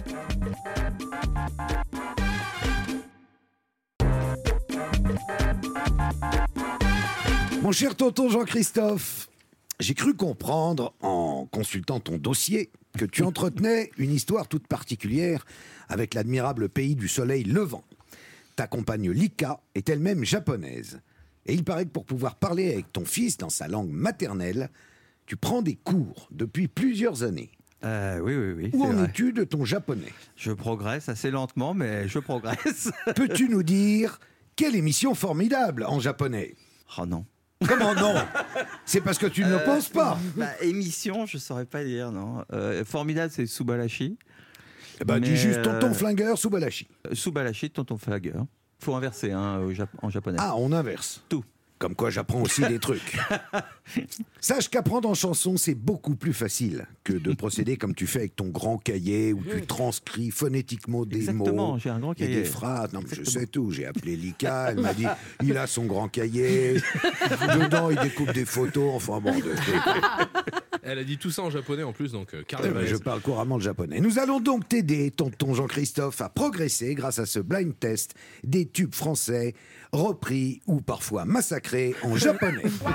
Mon cher tonton Jean-Christophe, j'ai cru comprendre, en consultant ton dossier, que tu entretenais une histoire toute particulière avec l'admirable pays du soleil levant. Ta compagne Lika est elle-même japonaise. Et il paraît que pour pouvoir parler avec ton fils dans sa langue maternelle, tu prends des cours depuis plusieurs années. Euh, oui, oui, oui. Où c'est en vrai. es-tu de ton japonais? Je progresse assez lentement, mais je progresse. Peux-tu nous dire quelle émission formidable en japonais? Oh non. Comment non? C'est parce que tu ne le Euh, penses pas. Bah, émission, je saurais pas dire, non. Euh, formidable, c'est Subalashi. Eh ben, dis Mais, juste tonton euh, flingueur Subalashi. Euh, Subalashi, tonton Flagger. Faut inverser hein, au Jap- en japonais. Ah, on inverse. Tout. Comme quoi j'apprends aussi des trucs. Sache qu'apprendre en chanson, c'est beaucoup plus facile que de procéder comme tu fais avec ton grand cahier où tu transcris phonétiquement des Exactement, mots j'ai un grand et cahier. des phrases. Non, mais je Exactement. sais tout. J'ai appelé Lika, elle m'a dit il a son grand cahier. Dedans, il découpe des photos. Enfin bon, de- Elle a dit tout ça en japonais en plus, donc euh, Eh carrément. ben, je parle couramment le japonais. Nous allons donc t'aider, tonton Jean-Christophe, à progresser grâce à ce blind test des tubes français repris ou parfois massacrés en japonais.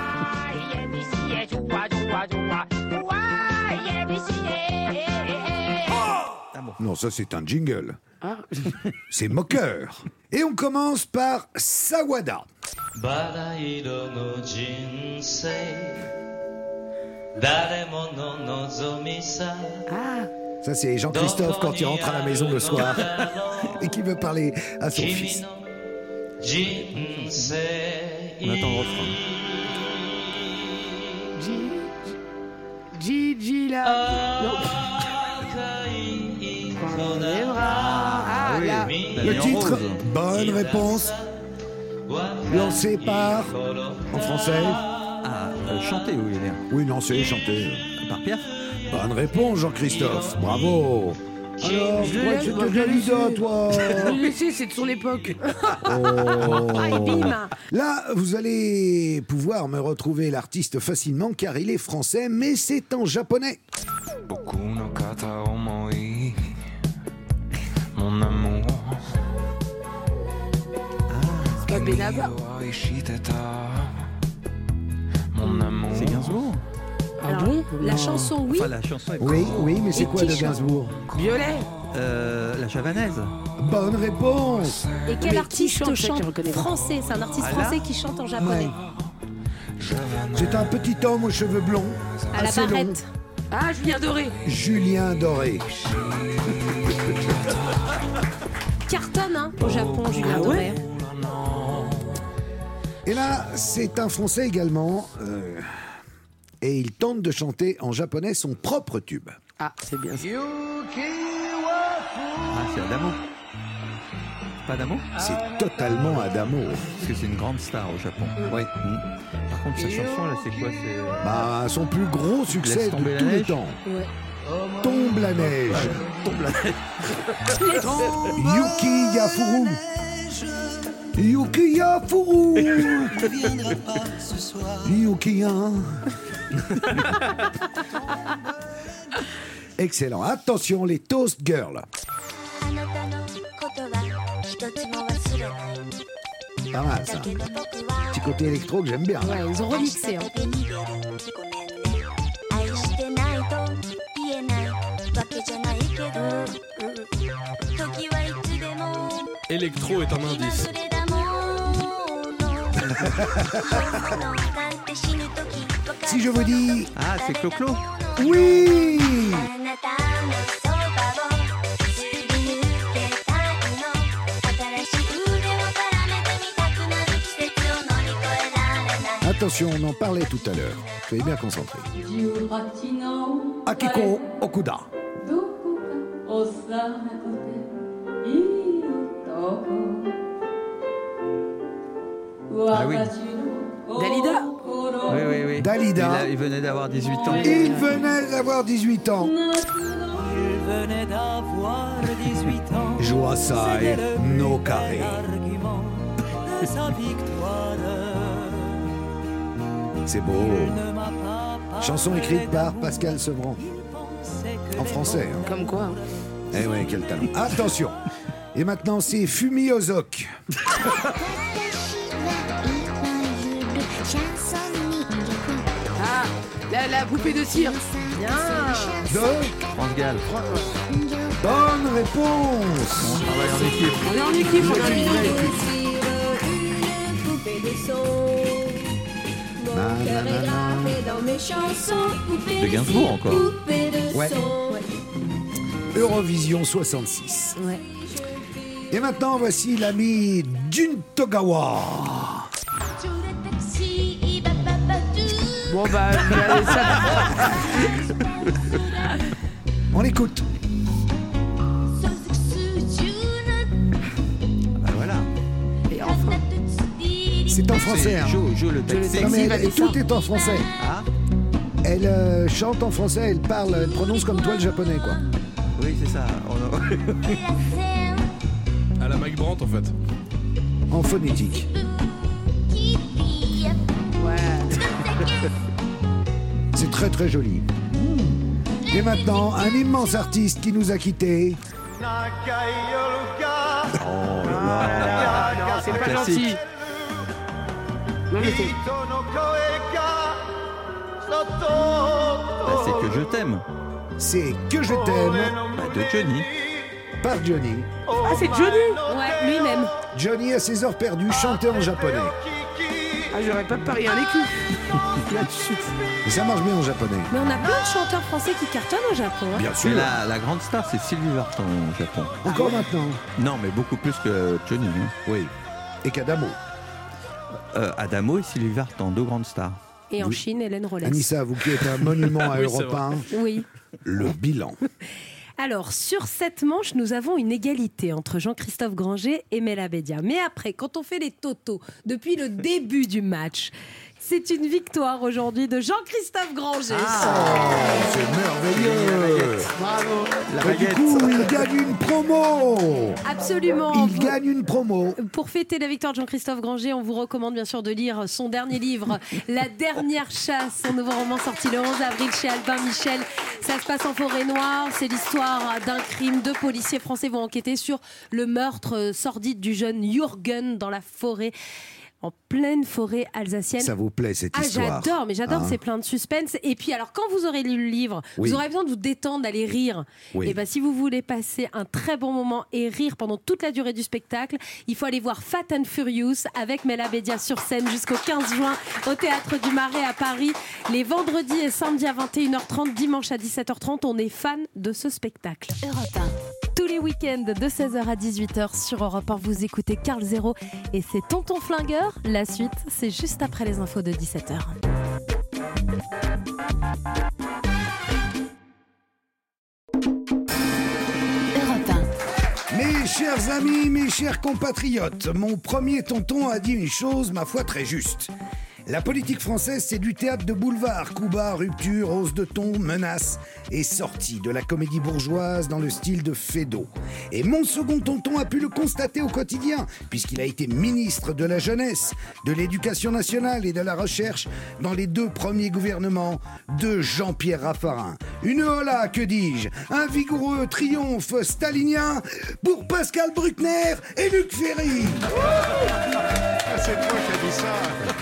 Non, ça c'est un jingle. Ah. C'est moqueur. Et on commence par Sawada. バラ色の人生誰もの望みさ Ça c'est Jean-Christophe quand il rentre à la maison le soir et qui veut parler à son fils. 人生 On attend le refrain. Gigi là. Non. 赤い Dans les bras. Le titre, bonne réponse. Lancé par, en français. Ah, euh, chanter, vous voulez dire? Oui, lancé, chanté. Par Pierre? Bonne réponse, Jean-Christophe. Bravo. Alors, Je je le crois que laisse, moi, c'était je le Dalida, laisse. toi. Je l'ai laissé, c'est de son époque. Oh. Là, vous allez pouvoir me retrouver l'artiste facilement car il est français, mais c'est en japonais. Mon amour. C'est pas Benabar. Mon amour. C'est Gainsbourg? Alors, la chanson, oui. Enfin, la chanson est Oui, oui, mais c'est Et quoi qui de chante Gainsbourg? Violet. Euh, la javanaise. Bonne réponse. Et quel Mais artiste qui chante, ça, chante qui reconnaît pas. français? C'est un artiste Ah, là français qui chante en japonais. Ouais. C'est un petit homme aux cheveux blonds. À la assez long. barrette. Ah, Julien Doré. Julien Doré. Cartonne, hein, au Japon, Julien Ah Doré. ouais. Et là, c'est un français également. euh, et il tente de chanter en japonais son propre tube. Ah, c'est bien ça. Ah, c'est Adamo. Pas Adamo? C'est totalement Adamo. Parce que c'est une grande star au Japon. Oui. Mmh. Par contre, sa chanson, là, c'est quoi? C'est. euh, Bah, son plus gros succès Laisse de tomber la tous les neige. temps. Ouais. Tombe la neige. Tombe la neige. Yuki Yafuru. Yuki Yafuru. Yuki, hein. Excellent. Attention, les Toast Girls. Pas mal, ça. Petit côté électro que j'aime bien. Ouais, ils ont remixé. Hein. Electro est un indice. Si je vous dis... Ah, c'est Clo-Clo? Oui. Attention, on en parlait tout à l'heure. Soyez bien concentrés. Akiko Okuda. Ah oui. Dalida. Oui, oui, oui. Dalida. Il, a- il venait d'avoir dix-huit ans. Il venait d'avoir dix-huit ans. Il venait d'avoir dix-huit ans. Joasai no Kare. De sa victoire. C'est beau. Chanson écrite par Pascal Sevran. En français. Hein. Comme quoi. Eh ouais, quel talent. Attention. Et maintenant, c'est Fumi Ozok. Ah, la, la poupée de cire. Bien. De France Gall. bonne réponse. On travaille en équipe. On est en équipe, on est en équipe. De Gainsbourg encore. Ouais. Eurovision soixante-six. Ouais. Et maintenant, voici l'ami Jun Togawa. Bon bah, allez, ça. On l'écoute. Bah voilà. Et enfin. C'est en français. Hein. Joue, joue le taxi. Non, mais Vanessa. tout est en français. Ah, Elle euh, chante en français, elle parle, elle prononce comme toi le japonais, quoi. oui, c'est ça. On a- À la Mike Brandt, en fait. En phonétique. Ouais. C'est très très joli. Et maintenant, un immense artiste qui nous a quittés. Ah, non, c'est pas classique. gentil. Non mais c'est. Bah, c'est que je t'aime. C'est Que je t'aime Bah, de Johnny. par Johnny. Ah, c'est Johnny. Ouais, lui-même. Johnny à ses heures perdues chanté en japonais. Ah, j'aurais pas parié un écu. Là-dessus. Et ça marche bien en japonais. Mais on a plein de chanteurs français qui cartonnent au Japon. hein. Bien Mais sûr. la, la grande star, c'est Sylvie Vartan au Japon. Encore maintenant. Non, mais beaucoup plus que Johnny. hein. Oui. Et Kadamo. Euh, Adamo et Sylvie Vartan, deux grandes stars. Et en Oui. Chine, Hélène Rollès. Anissa, vous qui êtes un monument à Oui, c'est Europe un, Oui. le bilan. Alors, sur cette manche, nous avons une égalité entre Jean-Christophe Granger et Mela Bédia. Mais après, quand on fait les totaux depuis le début du match, c'est une victoire aujourd'hui de Jean-Christophe Granger. Ah, c'est merveilleux. Bravo. La Et du coup, il gagne une promo. Absolument. Il gagne une promo. Pour fêter la victoire de Jean-Christophe Granger, on vous recommande bien sûr de lire son dernier livre, La dernière chasse, son nouveau roman sorti le onze avril chez Albin Michel. Ça se passe en forêt noire, c'est l'histoire d'un crime. Deux policiers français vont enquêter sur le meurtre sordide du jeune Jürgen dans la forêt. En pleine forêt alsacienne. Ça vous plaît cette ah, histoire? J'adore, mais j'adore, hein? C'est plein de suspense. Et puis alors, quand vous aurez lu le livre, oui. vous aurez besoin de vous détendre, d'aller rire. Oui. Et bien, si vous voulez passer un très bon moment et rire pendant toute la durée du spectacle, il faut aller voir Fat and Furious avec Mela Bédia sur scène jusqu'au quinze juin au Théâtre du Marais à Paris. Les vendredis et samedis à vingt et une heures trente, dimanche à dix-sept heures trente, on est fan de ce spectacle. Europe un. Tous les week-ends de seize heures à dix-huit heures sur Europe un, vous écoutez Carl Zéro et c'est Tonton Flingueur. La suite, c'est juste après les infos de dix-sept heures. Europe un. Mes chers amis, mes chers compatriotes, mon premier tonton a dit une chose, ma foi, très juste. La politique française, c'est du théâtre de boulevard, coups bas, rupture, hausse de ton, menaces et sortie de la comédie bourgeoise dans le style de Feydeau. Et mon second tonton a pu le constater au quotidien, puisqu'il a été ministre de la Jeunesse, de l'Éducation nationale et de la Recherche dans les deux premiers gouvernements de Jean-Pierre Raffarin. Une hola, que dis-je, un vigoureux triomphe stalinien pour Pascal Bruckner et Luc Ferry. Ah, c'est toi qui as dit ça.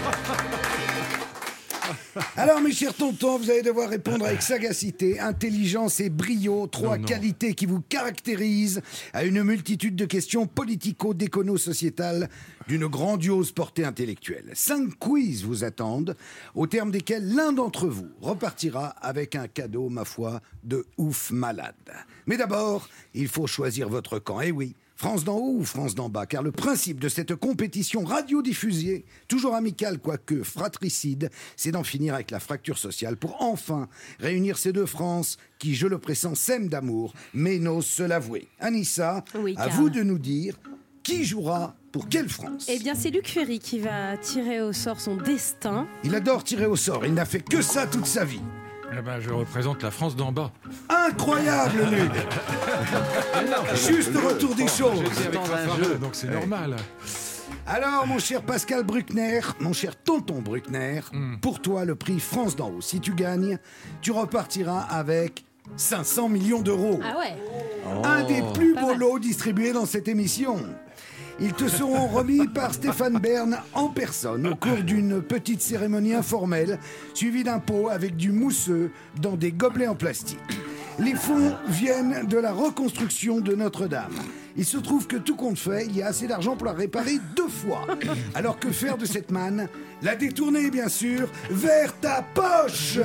Alors mes chers tontons, vous allez devoir répondre avec sagacité, intelligence et brio, trois non, non. qualités qui vous caractérisent à une multitude de questions politico-décono-sociétales d'une grandiose portée intellectuelle. Cinq quiz vous attendent, au terme desquels l'un d'entre vous repartira avec un cadeau, ma foi, de ouf malade. Mais d'abord, il faut choisir votre camp, eh oui. France d'en haut ou France d'en bas, car le principe de cette compétition radiodiffusée, toujours amicale quoique fratricide, c'est d'en finir avec la fracture sociale pour enfin réunir ces deux Frances qui, je le pressens, s'aiment d'amour, mais n'osent se l'avouer. Anissa, oui, à vous de nous dire qui jouera pour quelle France? Eh bien, c'est Luc Ferry qui va tirer au sort son destin. Il adore tirer au sort, il n'a fait que ça toute sa vie. Eh ben, je représente la France d'en bas. Incroyable, Luc. Juste retour des choses. J'étais avec Raffarin, donc c'est normal. Alors, mon cher Pascal Bruckner, mon cher tonton Bruckner, mm. pour toi, le prix France d'en haut. Si tu gagnes, tu repartiras avec cinq cents millions d'euros. Ah ouais. Oh. Un des plus beaux lots distribués dans cette émission. Ils te seront remis par Stéphane Bern en personne au cours d'une petite cérémonie informelle, suivie d'un pot avec du mousseux dans des gobelets en plastique. Les fonds viennent de la reconstruction de Notre-Dame. Il se trouve que tout compte fait, il y a assez d'argent pour la réparer deux fois. Alors que faire de cette manne? La détourner, bien sûr, vers ta poche.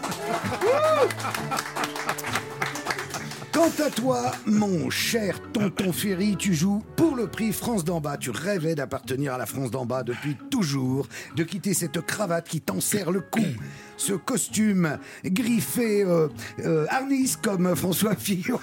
Quant à toi, mon cher tonton Ferry, tu joues pour le prix France d'en bas. Tu rêvais d'appartenir à la France d'en bas depuis toujours, de quitter cette cravate qui t'enserre le cou, ce costume griffé euh, euh, harnisse comme François Fillon.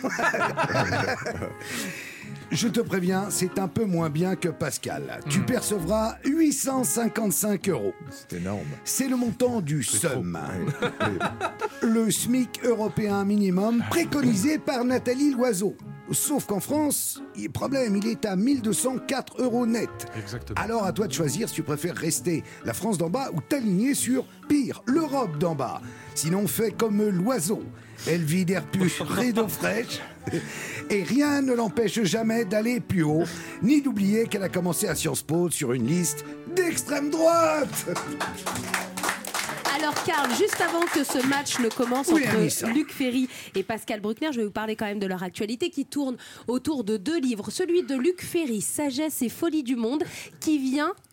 Je te préviens, c'est un peu moins bien que Pascal. Mmh. Tu percevras huit cent cinquante-cinq euros. C'est énorme. C'est le montant du S E M. Le SMIC européen minimum préconisé par Nathalie Loiseau. Sauf qu'en France, il problème, il est à mille deux cent quatre euros net. Exactement. Alors à toi de choisir si tu préfères rester la France d'en bas ou t'aligner sur, pire, l'Europe d'en bas. Sinon, fais comme Loiseau. Elle vit d'air pur et d'eau fraîche. Et rien ne l'empêche jamais d'aller plus haut, ni d'oublier qu'elle a commencé à Sciences Po sur une liste d'extrême droite. Alors Karl, juste avant que ce match ne commence oui, entre Anissa. Luc Ferry et Pascal Bruckner, je vais vous parler quand même de leur actualité qui tourne autour de deux livres. Celui de Luc Ferry, Sagesse et folie du monde, qui vient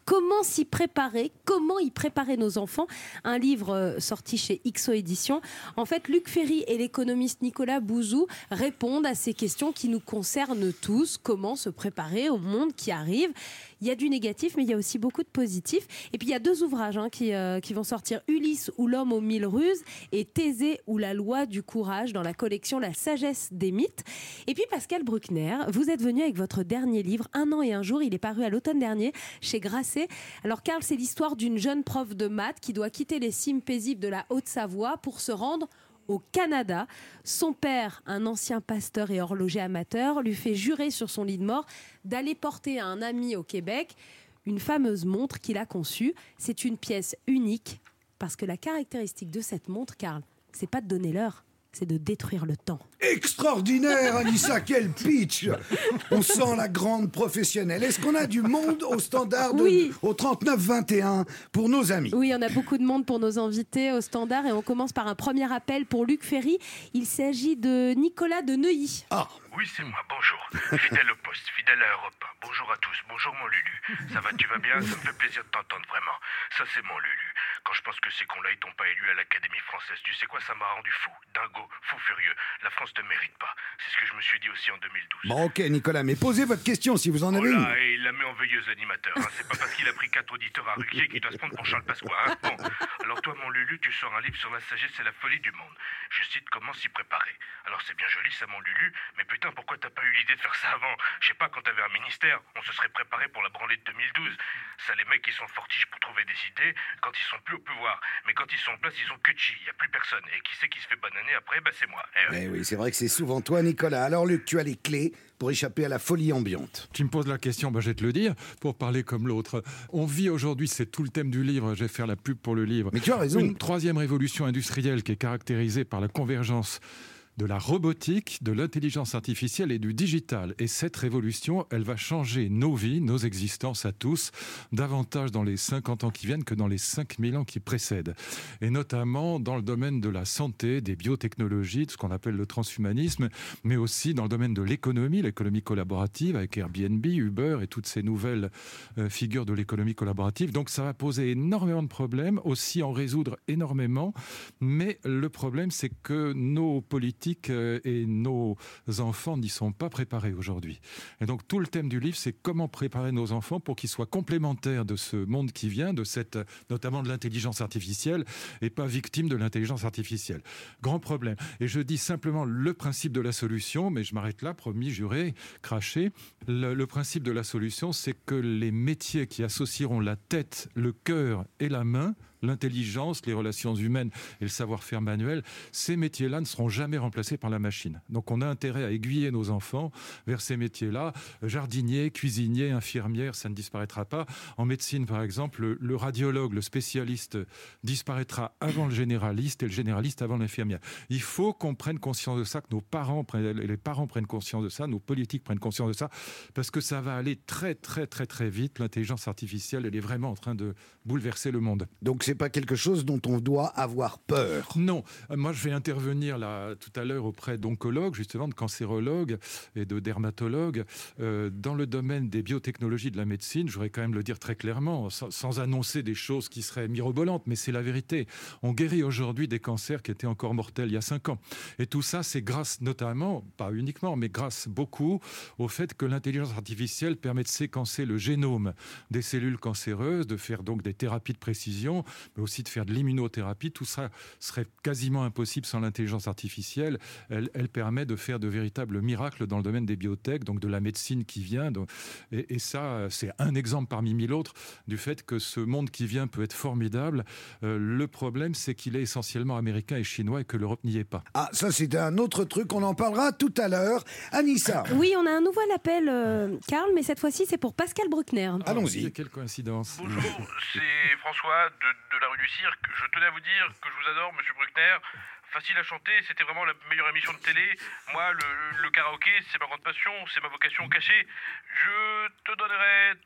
Comment s'y préparer? Comment y préparer nos enfants? Un livre euh, sorti chez X O Éditions. En fait, Luc Ferry et l'économiste Nicolas Bouzou répondent à ces questions qui nous concernent tous. Comment se préparer au monde qui arrive? Il y a du négatif, mais il y a aussi beaucoup de positif. Et puis, il y a deux ouvrages hein, qui, euh, qui vont sortir. Ulysse ou l'homme aux mille ruses et Thésée ou la loi du courage dans la collection La sagesse des mythes. Et puis, Pascal Bruckner, vous êtes venu avec votre dernier livre, Un an et un jour. Il est paru à l'automne dernier chez Grasset. Alors, Karl, c'est l'histoire d'une jeune prof de maths qui doit quitter les cimes paisibles de la Haute-Savoie pour se rendre au Canada. Son père, un ancien pasteur et horloger amateur, lui fait jurer sur son lit de mort d'aller porter à un ami au Québec une fameuse montre qu'il a conçue. C'est une pièce unique parce que la caractéristique de cette montre, Karl, c'est pas de donner l'heure, c'est de détruire le temps. Extraordinaire, Anissa, quel pitch! On sent la grande professionnelle. Est-ce qu'on a du monde au standard de, oui. au trente-neuf vingt et un pour nos amis? Oui, on a beaucoup de monde pour nos invités au standard et on commence par un premier appel pour Luc Ferry. Il s'agit de Nicolas de Neuilly. Ah. Oui, c'est moi, bonjour. Fidèle au poste, fidèle à Europe un. Bonjour à tous, bonjour mon Lulu. Ça va, tu vas bien? Ça me fait plaisir de t'entendre, vraiment. Ça, c'est mon Lulu. Quand je pense que ces cons-là, ils t'ont pas élu à l'Académie française, tu sais quoi, ça m'a rendu fou, dingo, fou furieux. La France ne mérite pas. C'est ce que je me suis dit aussi en deux mille douze. Bon, ok, Nicolas, mais posez votre question si vous en avez oh une. là, et il la met en veilleuse, l'animateur. Hein. C'est pas parce qu'il a pris quatre auditeurs à Ruquier qu'il doit se prendre pour Charles Pasqua. Hein. Bon, alors toi, mon Lulu, tu sors un livre sur la sagesse et la folie du monde. Je cite comment s'y préparer. Alors c'est bien joli, ça, mon Lulu, mais putain, pourquoi t'as pas eu l'idée de faire ça avant? Je sais pas, quand t'avais un ministère, on se serait préparé pour la branlée de deux mille douze. Ça, les mecs, ils sont fortiches pour trouver des idées quand ils sont plus au pouvoir. Mais quand ils sont en place, ils ont que chi, il y a plus personne. Et qui c'est qui se fait bananer après? Bah c'est moi. Eh, ouais. Eh oui, c'est vrai que c'est souvent toi, Nicolas. Alors Luc, tu as les clés pour échapper à la folie ambiante. Tu me poses la question, ben je vais te le dire, pour parler comme l'autre. On vit aujourd'hui, c'est tout le thème du livre, je vais faire la pub pour le livre. Mais tu as raison. Une troisième révolution industrielle qui est caractérisée par la convergence de la robotique, de l'intelligence artificielle et du digital. Et cette révolution, elle va changer nos vies, nos existences à tous, davantage dans les cinquante ans qui viennent que dans les cinq mille ans qui précèdent. Et notamment dans le domaine de la santé, des biotechnologies, de ce qu'on appelle le transhumanisme, mais aussi dans le domaine de l'économie, l'économie collaborative avec Airbnb, Uber et toutes ces nouvelles euh, figures de l'économie collaborative. Donc ça va poser énormément de problèmes, aussi en résoudre énormément. Mais le problème, c'est que nos politiques et nos enfants n'y sont pas préparés aujourd'hui. Et donc tout le thème du livre, c'est comment préparer nos enfants pour qu'ils soient complémentaires de ce monde qui vient, de cette, notamment de l'intelligence artificielle, et pas victimes de l'intelligence artificielle. Grand problème. Et je dis simplement le principe de la solution, mais je m'arrête là, promis, juré, craché. Le, le principe de la solution, c'est que les métiers qui associeront la tête, le cœur et la main, l'intelligence, les relations humaines et le savoir-faire manuel, ces métiers-là ne seront jamais remplacés par la machine. Donc on a intérêt à aiguiller nos enfants vers ces métiers-là. Jardinier, cuisinier, infirmière, ça ne disparaîtra pas. En médecine, par exemple, le, le radiologue, le spécialiste disparaîtra avant le généraliste et le généraliste avant l'infirmière. Il faut qu'on prenne conscience de ça, que nos parents prennent, les parents prennent conscience de ça, nos politiques prennent conscience de ça, parce que ça va aller très, très, très, très vite. L'intelligence artificielle, elle est vraiment en train de bouleverser le monde. Donc c'est pas quelque chose dont on doit avoir peur. Non, moi je vais intervenir là tout à l'heure auprès d'oncologues, justement de cancérologues et de dermatologues euh, dans le domaine des biotechnologies de la médecine. Je voudrais quand même le dire très clairement, sans, sans annoncer des choses qui seraient mirobolantes, mais c'est la vérité. On guérit aujourd'hui des cancers qui étaient encore mortels il y a cinq ans. Et tout ça, c'est grâce notamment, pas uniquement, mais grâce beaucoup au fait que l'intelligence artificielle permet de séquencer le génome des cellules cancéreuses, de faire donc des thérapies de précision, mais aussi de faire de l'immunothérapie. Tout ça serait quasiment impossible sans l'intelligence artificielle. Elle, elle permet de faire de véritables miracles dans le domaine des biotech, donc de la médecine qui vient. Donc, et, et ça, c'est un exemple parmi mille autres du fait que ce monde qui vient peut être formidable. Euh, le problème, c'est qu'il est essentiellement américain et chinois et que l'Europe n'y est pas. Ah, ça c'est un autre truc, on en parlera tout à l'heure. Anissa. Oui, on a un nouvel appel, euh, Karl, mais cette fois-ci, c'est pour Pascal Bruckner. Allons-y. Oh, quelle coïncidence. Bonjour, c'est François de, de la rue du Cirque. Je tenais à vous dire que je vous adore, monsieur Bruckner. Facile à chanter, c'était vraiment la meilleure émission de télé. Moi, le, le karaoké, c'est ma grande passion, c'est ma vocation cachée. Je te donnerai tout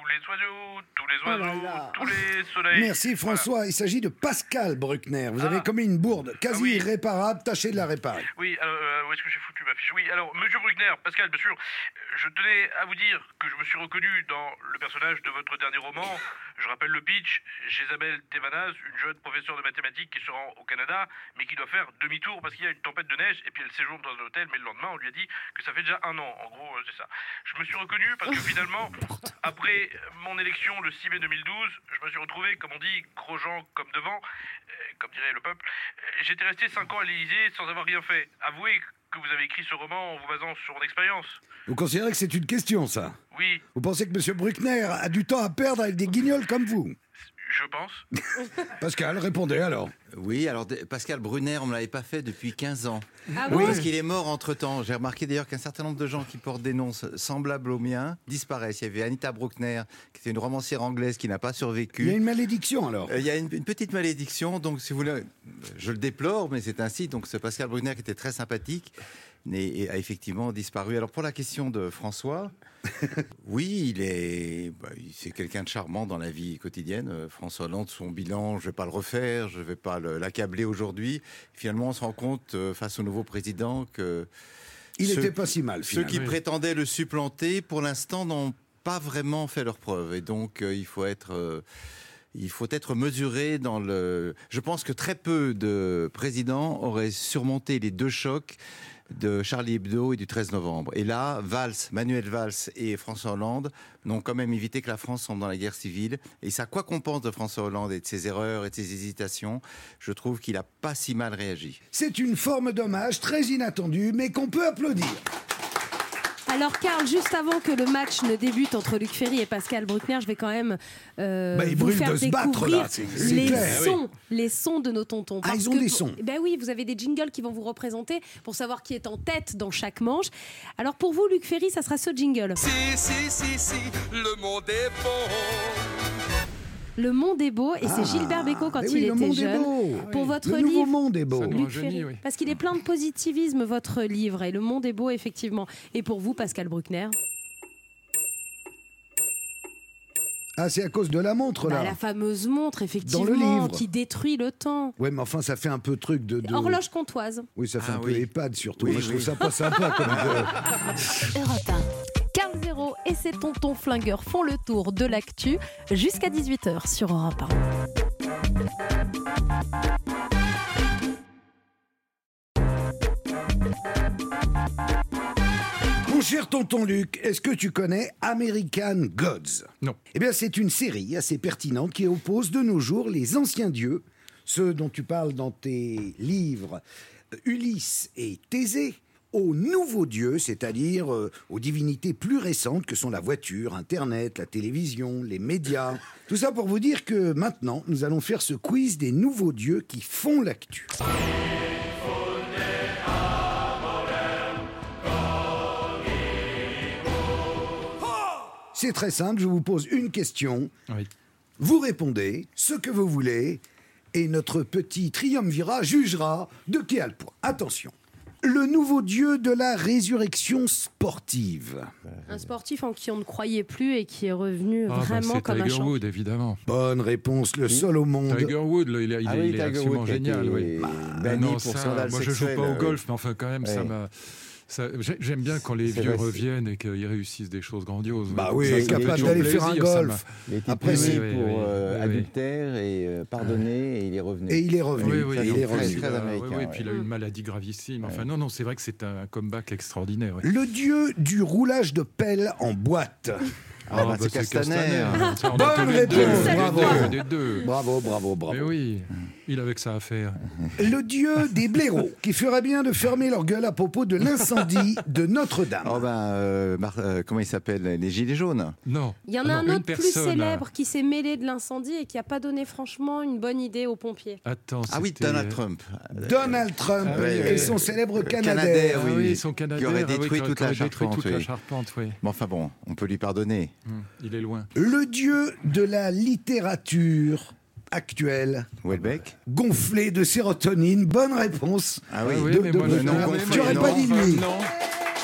les oiseaux, tous les oiseaux, Oh là là. tous les soleils. Merci François, il s'agit de Pascal Bruckner. Vous avez commis une bourde quasi Ah oui. irréparable, tâchez de la réparer. Oui, alors, euh, où est-ce que j'ai foutu ma fiche? Oui, alors, monsieur Bruckner, Pascal, bien sûr, euh, je tenais à vous dire que je me suis reconnu dans le personnage de votre dernier roman. Je rappelle le pitch, Jésabel Tevanaz, une jeune professeure de mathématiques qui se rend au Canada, mais qui doit faire demi-tour parce qu'il y a une tempête de neige, et puis elle séjourne dans un hôtel, mais le lendemain, on lui a dit que ça fait déjà un an. En gros, euh, c'est ça. Je me suis reconnu parce que finalement, après mon élection le six mai deux mille douze, je me suis retrouvé, comme on dit, gros gens comme devant, euh, comme dirait le peuple. Euh, J'étais resté cinq ans à l'Élysée sans avoir rien fait. Avouez que vous avez écrit ce roman en vous basant sur mon expérience. Vous considérez que c'est une question, ça? Oui. Vous pensez que monsieur Bruckner a du temps à perdre avec des guignols comme vous? Je pense. Pascal, répondez alors. Oui, alors de- Pascal Brunner, on ne l'avait pas fait depuis quinze ans. Ah oui, bon parce qu'il est mort entre-temps. J'ai remarqué d'ailleurs qu'un certain nombre de gens qui portent des noms semblables aux miens disparaissent. Il y avait Anita Bruckner, qui était une romancière anglaise qui n'a pas survécu. Il y a une malédiction alors. Euh, Il y a une, une petite malédiction, donc si vous voulez, je le déplore, mais c'est ainsi. Donc ce Pascal Brunner qui était très sympathique n'est- a effectivement disparu. Alors pour la question de François, oui, il est, bah, il- c'est quelqu'un de charmant dans la vie quotidienne. Euh, François Hollande, son bilan, je ne vais pas le refaire, je ne vais pas le- l'accabler aujourd'hui. Finalement, on se rend compte euh, face au nouveau président que Il ceux- n'était pas si mal, Ceux qui finalement. prétendaient le supplanter, pour l'instant, n'ont pas vraiment fait leurs preuves. Et donc, euh, il faut être euh, il faut être mesuré dans le. Je pense que très peu de présidents auraient surmonté les deux chocs de Charlie Hebdo et du treize novembre. Et là, Valls, Manuel Valls et François Hollande n'ont quand même évité que la France sombre dans la guerre civile. Et ça, quoi qu'on pense de François Hollande et de ses erreurs et de ses hésitations, je trouve qu'il n'a pas si mal réagi. C'est une forme d'hommage très inattendue, mais qu'on peut applaudir. Alors Karl, juste avant que le match ne débute entre Luc Ferry et Pascal Bruckner, je vais quand même euh, Bah, ils vous brûlent faire de se battre, découvrir là, c'est- c'est les clair. sons, les sons de nos tontons. Ah, Parce ils ont que des pour- sons. Ben oui, vous avez des jingles qui vont vous représenter pour savoir qui est en tête dans chaque manche. Alors pour vous, Luc Ferry, ça sera ce jingle. Si, si, si, si, le monde est beau. Le monde est beau, et c'est Ah, Gilbert Bécaud quand mais il oui, le était monde est jeune. beau. Pour Oui. votre Le livre, nouveau monde est beau. Ça nous Luc rajeunit, Ferry, oui. parce qu'il est plein de positivisme votre livre, et le monde est beau effectivement. Et pour vous, Pascal Bruckner, Ah, c'est à cause de la montre, là. bah, la fameuse montre effectivement Dans le livre. qui détruit le temps. Ouais, mais enfin, ça fait un peu truc de... de- Horloge comptoise. Oui, ça fait Ah un oui. peu EHPAD, surtout. Oui, Moi, je trouve oui. ça pas sympa comme... de- Europe un. Carl Zéro et ses tontons flingueurs font le tour de l'actu jusqu'à dix-huit heures sur Europe un. Mon cher tonton Luc, est-ce que tu connais American Gods? Non. Eh bien, c'est une série assez pertinente qui oppose de nos jours les anciens dieux, ceux dont tu parles dans tes livres euh, Ulysse et Thésée, aux nouveaux dieux, c'est-à-dire euh, aux divinités plus récentes que sont la voiture, Internet, la télévision, les médias. Tout ça pour vous dire que maintenant, nous allons faire ce quiz des nouveaux dieux qui font l'actu. C'est très simple, je vous pose une question. Oui. Vous répondez ce que vous voulez et notre petit triumvirat jugera de qui a le point. Attention. Le nouveau dieu de la résurrection sportive. Un sportif en qui on ne croyait plus et qui est revenu Ah, bah, vraiment c'est comme un Tiger champion. Wood, évidemment. Bonne réponse, le seul au monde. Tiger Wood, là, il, est- il Ah est, oui, il est Tiger absolument Wood qui a génial. été Oui. banni non, pour ça, scandale moi, je joue sexuel, pas au euh, golf, mais enfin, quand même, ça ouais. m'a. ça- j'ai- J'aime bien quand les C'est vieux vrai, c'est- reviennent et qu'ils réussissent des choses grandioses. Bah Ça, oui, ça me fait capable toujours d'aller faire un plaisir, ça golf. Il a été Après, puni c'est- oui, pour oui, euh, oui, oui. adultère et euh, pardonné et il est revenu. Et il est revenu. Oui, oui, Ça, et il en est plus, revenu. il a- Très américain, oui, oui, ouais. puis il a une maladie gravissime. Enfin, non, non, c'est vrai que c'est un comeback extraordinaire. oui. Le dieu du roulage de pelle en boîte. Ah, bah, c'est Castaner. Ça, on a Bonne tous les deux, réponse, on a tous bravo. les deux, des deux. Bravo, bravo, Mais bravo. oui, il avait que ça à faire. Le dieu des blaireaux, qui ferait bien de fermer leur gueule à propos de l'incendie de Notre-Dame. Oh ben, euh, Mar- euh, comment il s'appelle? Les Gilets jaunes. Non. Il y en a Ah un non, une autre plus personne, célèbre qui s'est mêlé de l'incendie et qui n'a pas donné franchement une bonne idée aux pompiers. Attends, Ah oui, c'était- Donald Trump. Donald Trump Ah oui, et oui. son célèbre Canadair, Canadair. Ah oui, son Canadair, Qui aurait ah oui, détruit qui toute aurait la détruit charpente. toute la oui. charpente, oui. Mais enfin bon, on peut lui pardonner. Hum, Il est loin. Le dieu de la littérature actuelle, Houellebecq. gonflé de sérotonine. Bonne réponse. Ah oui, De- mais de moi, Bruckner. non, mais Tu moi, aurais non, pas dit de lui. Non.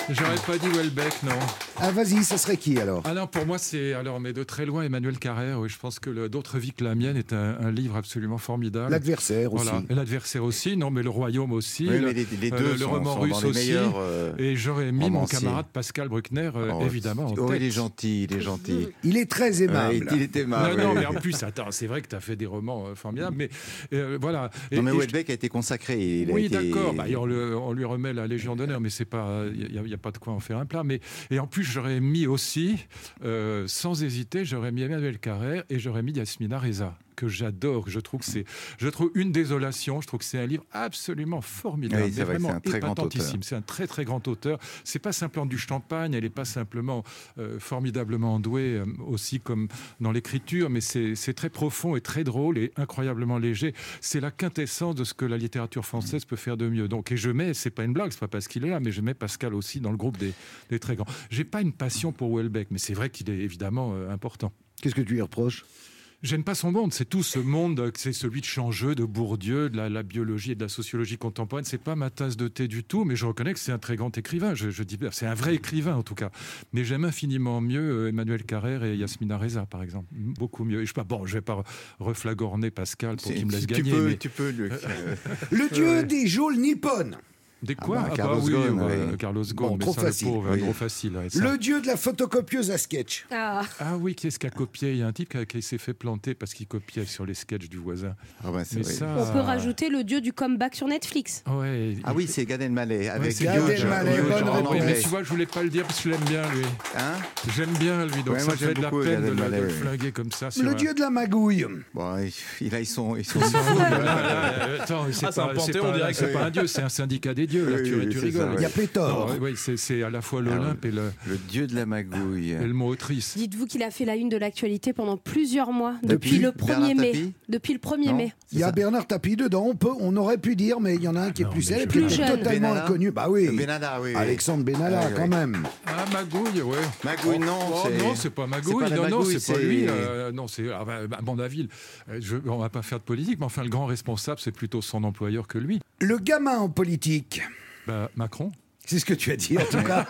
J'aurais pas dit Houellebecq, non. Ah, vas-y, ça serait qui alors? Ah non, pour moi, c'est, alors, mais de très loin, Emmanuel Carrère. Oui, je pense que le, D'autres vies que la mienne est un, un livre absolument formidable. L'adversaire aussi. Voilà. Et l'adversaire aussi, non, mais le royaume aussi. Oui, le, mais les, les deux euh, sont, le roman sont russe dans les aussi. meilleurs, euh, Et j'aurais mis romanciers. mon camarade Pascal Bruckner, euh, oh, évidemment, en oh, tête. il est gentil, il est gentil. Il est très aimable. Ouais, il est aimable. Non, non, ouais. mais en plus, attends, c'est vrai que tu as fait des romans euh, formidables, mais euh, voilà. Et, Non, mais et Houellebecq a été consacré. Il a oui, été... d'accord. Bah, on, le, on lui remet la Légion d'honneur, mais c'est pas, il n'y a, a pas de quoi en faire un plat. Mais et en plus, j'aurais mis aussi, euh, sans hésiter, j'aurais mis Emmanuel Carrère et j'aurais mis Yasmina Reza, que j'adore. Je trouve que c'est, je trouve une désolation. Je trouve que c'est un livre absolument formidable, oui, c'est mais vrai, vraiment c'est un très grand épatantissime. auteur. C'est un très très grand auteur. C'est pas simplement du champagne. Elle est pas simplement euh, formidablement douée euh, aussi comme dans l'écriture, mais c'est, c'est très profond et très drôle et incroyablement léger. C'est la quintessence de ce que la littérature française peut faire de mieux. Donc, et je mets, c'est pas une blague, c'est pas parce qu'il est là, mais je mets Pascal aussi dans le groupe des, des très grands. J'ai pas une passion pour Houellebecq, mais c'est vrai qu'il est évidemment euh, important. Qu'est-ce que tu lui reproches? J'aime pas son monde, c'est tout ce monde, c'est celui de Changeux, de Bourdieu, de la, la biologie et de la sociologie contemporaine. C'est pas ma tasse de thé du tout, mais je reconnais que c'est un très grand écrivain. Je, je dis, c'est un vrai écrivain en tout cas. Mais j'aime infiniment mieux Emmanuel Carrère et Yasmina Reza, par exemple, beaucoup mieux. Et je sais pas, bon, je vais pas reflagorner Pascal pour qu'il me laisse tu gagner. Peux, mais... Tu peux, Luc. Le dieu ouais. des geôles nippones. Des quoi? Ah bah, ah Carlos bah oui, Ghosn, ouais, oui. Carlos Ghosn, Bon, mais trop ça, facile. le pauvre, Oui. trop facile. Ouais, ça. Le dieu de la photocopieuse à sketch. Ah. Ah oui, qui est-ce qui a copié? Il y a un type qui, a, qui s'est fait planter parce qu'il copiait sur les sketchs du voisin. Ah bah, c'est Mais vrai. ça... On peut rajouter le dieu du comeback sur Netflix. Ouais. Ah oui, c'est Gad Elmaleh avec c'est Gad Huge. Elmaleh, Huge bonne en réponse. anglais. Mais tu vois, je voulais pas le dire parce que je l'aime bien, lui. Hein J'aime bien, lui, donc Ouais, ça moi, me fait j'aime de la beaucoup peine de, Gad la- de Elmaleh, le oui. flinguer comme ça. Sur Le un- dieu de la magouille. Bon, il- là, ils sont, ils sont Ils sont fous. fous, là, là, là. Attends, c'est Ah, c'est pas, un c'est panthéon pas- direct. c'est pas un dieu, c'est un syndicat des dieux. Là, Oui, tu, oui, tu c'est rigoles. ça, Il y a ouais. pléthore. Non, oui, c'est, c'est à la fois l'Olympe et le, Le dieu de la magouille. et le mot autrice. Dites-vous qu'il a fait la une de l'actualité pendant plusieurs mois, Depuis depuis, le premier Bernard mai. Tapie Depuis le premier Non. mai. Il y a ça. Bernard Tapie dedans, on, peut, on aurait pu dire, mais il y en a un qui est Non, plus mais célèbre, je- qui Plus était jeune. totalement Benalla inconnu. Bah oui, Benalla, oui. oui. Alexandre Benalla, Ouais, ouais. quand même. Ah, Magouille, ouais. Magouille, Oh, non, oh, c'est- non, c'est pas Magouille. c'est pas la non, non, Magouille, c'est pas c'est- lui. euh, non, c'est ah, bah, bah, Mandaville. Euh, je- on va pas faire de politique, mais enfin, le grand responsable, c'est plutôt son employeur que lui. Le gamin en politique. Bah, Macron. C'est ce que tu as dit, en tout cas.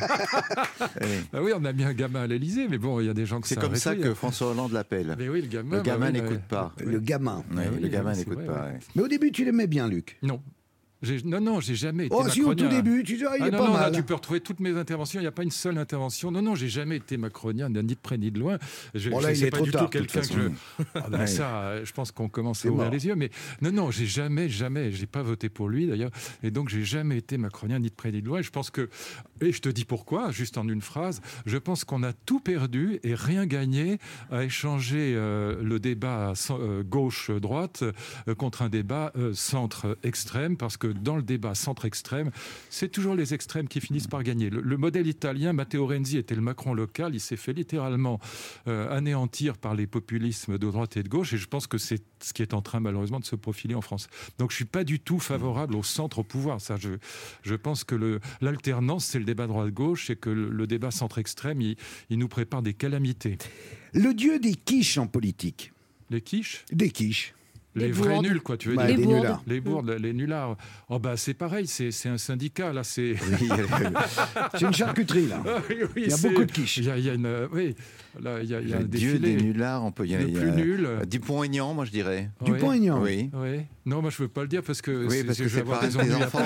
Oui. Bah oui, on a mis un gamin à l'Élysée, mais bon, il y a des gens que C'est ça comme ça réveille. que François Hollande l'appelle. Mais oui, le gamin. Le gamin bah oui, n'écoute ouais. pas. Le gamin. Ouais, oui, le gamin oui, c'est n'écoute vrai, pas. ouais. ouais. Mais au début, tu l'aimais bien, Luc. Non. J'ai- Non, non, j'ai jamais été Oh, si, au tout macronien. début, tu disais, ah, il Ah est non, pas non, là, mal. tu peux retrouver toutes mes interventions. Il n'y a pas une seule intervention. Non, non, j'ai jamais été macronien, ni de près ni de loin. Je, Bon, là, je- il c'est est pas trop du tard, tout de toute quelqu'un que je. façon. Ah ben Ouais. ça, euh, je pense qu'on commence C'est à ouvrir mort. les yeux. Mais non, non, j'ai jamais, jamais, j'ai pas voté pour lui d'ailleurs. Et donc, j'ai jamais été macronien, ni de près ni de loin. Je pense que, et je te dis pourquoi, juste en une phrase, je pense qu'on a tout perdu et rien gagné à échanger euh, le débat euh, gauche-droite euh, contre un débat euh, centre-extrême, parce que dans le débat centre-extrême, c'est toujours les extrêmes qui finissent par gagner. Le, le modèle italien, Matteo Renzi était le Macron local, il s'est fait littéralement euh, anéantir par les populismes de droite et de gauche, et je pense que c'est ce qui est en train malheureusement de se profiler en France. Donc je suis pas du tout favorable au centre au pouvoir. Ça, je, je pense que le, l'alternance, c'est le débat droite-gauche, et que le, le débat centre-extrême, il, il nous prépare des calamités. Le dieu des quiches en politique. Les quiches? Des quiches. Les, Les vrais bourdes. nuls, quoi, tu veux Ouais, dire. des bourdes. nullards. Les bourdes, les nullards. Oh bah c'est pareil, c'est, c'est un syndicat, là, c'est... C'est une charcuterie, là. Ah oui, oui, Il y a c'est- beaucoup de quiches. Il y a, il y a une, euh, oui, là, il y a, il y a un Le dieu défilé. des nullards, on peut y Le aller. plus nul. Dupont-Aignan, moi je dirais. Oui. Dupont-Aignan. Oui. Oui. Non, moi je veux pas le dire parce que, Oui, parce c'est- que je vais c'est avoir des pareil, ennuis tes enfants.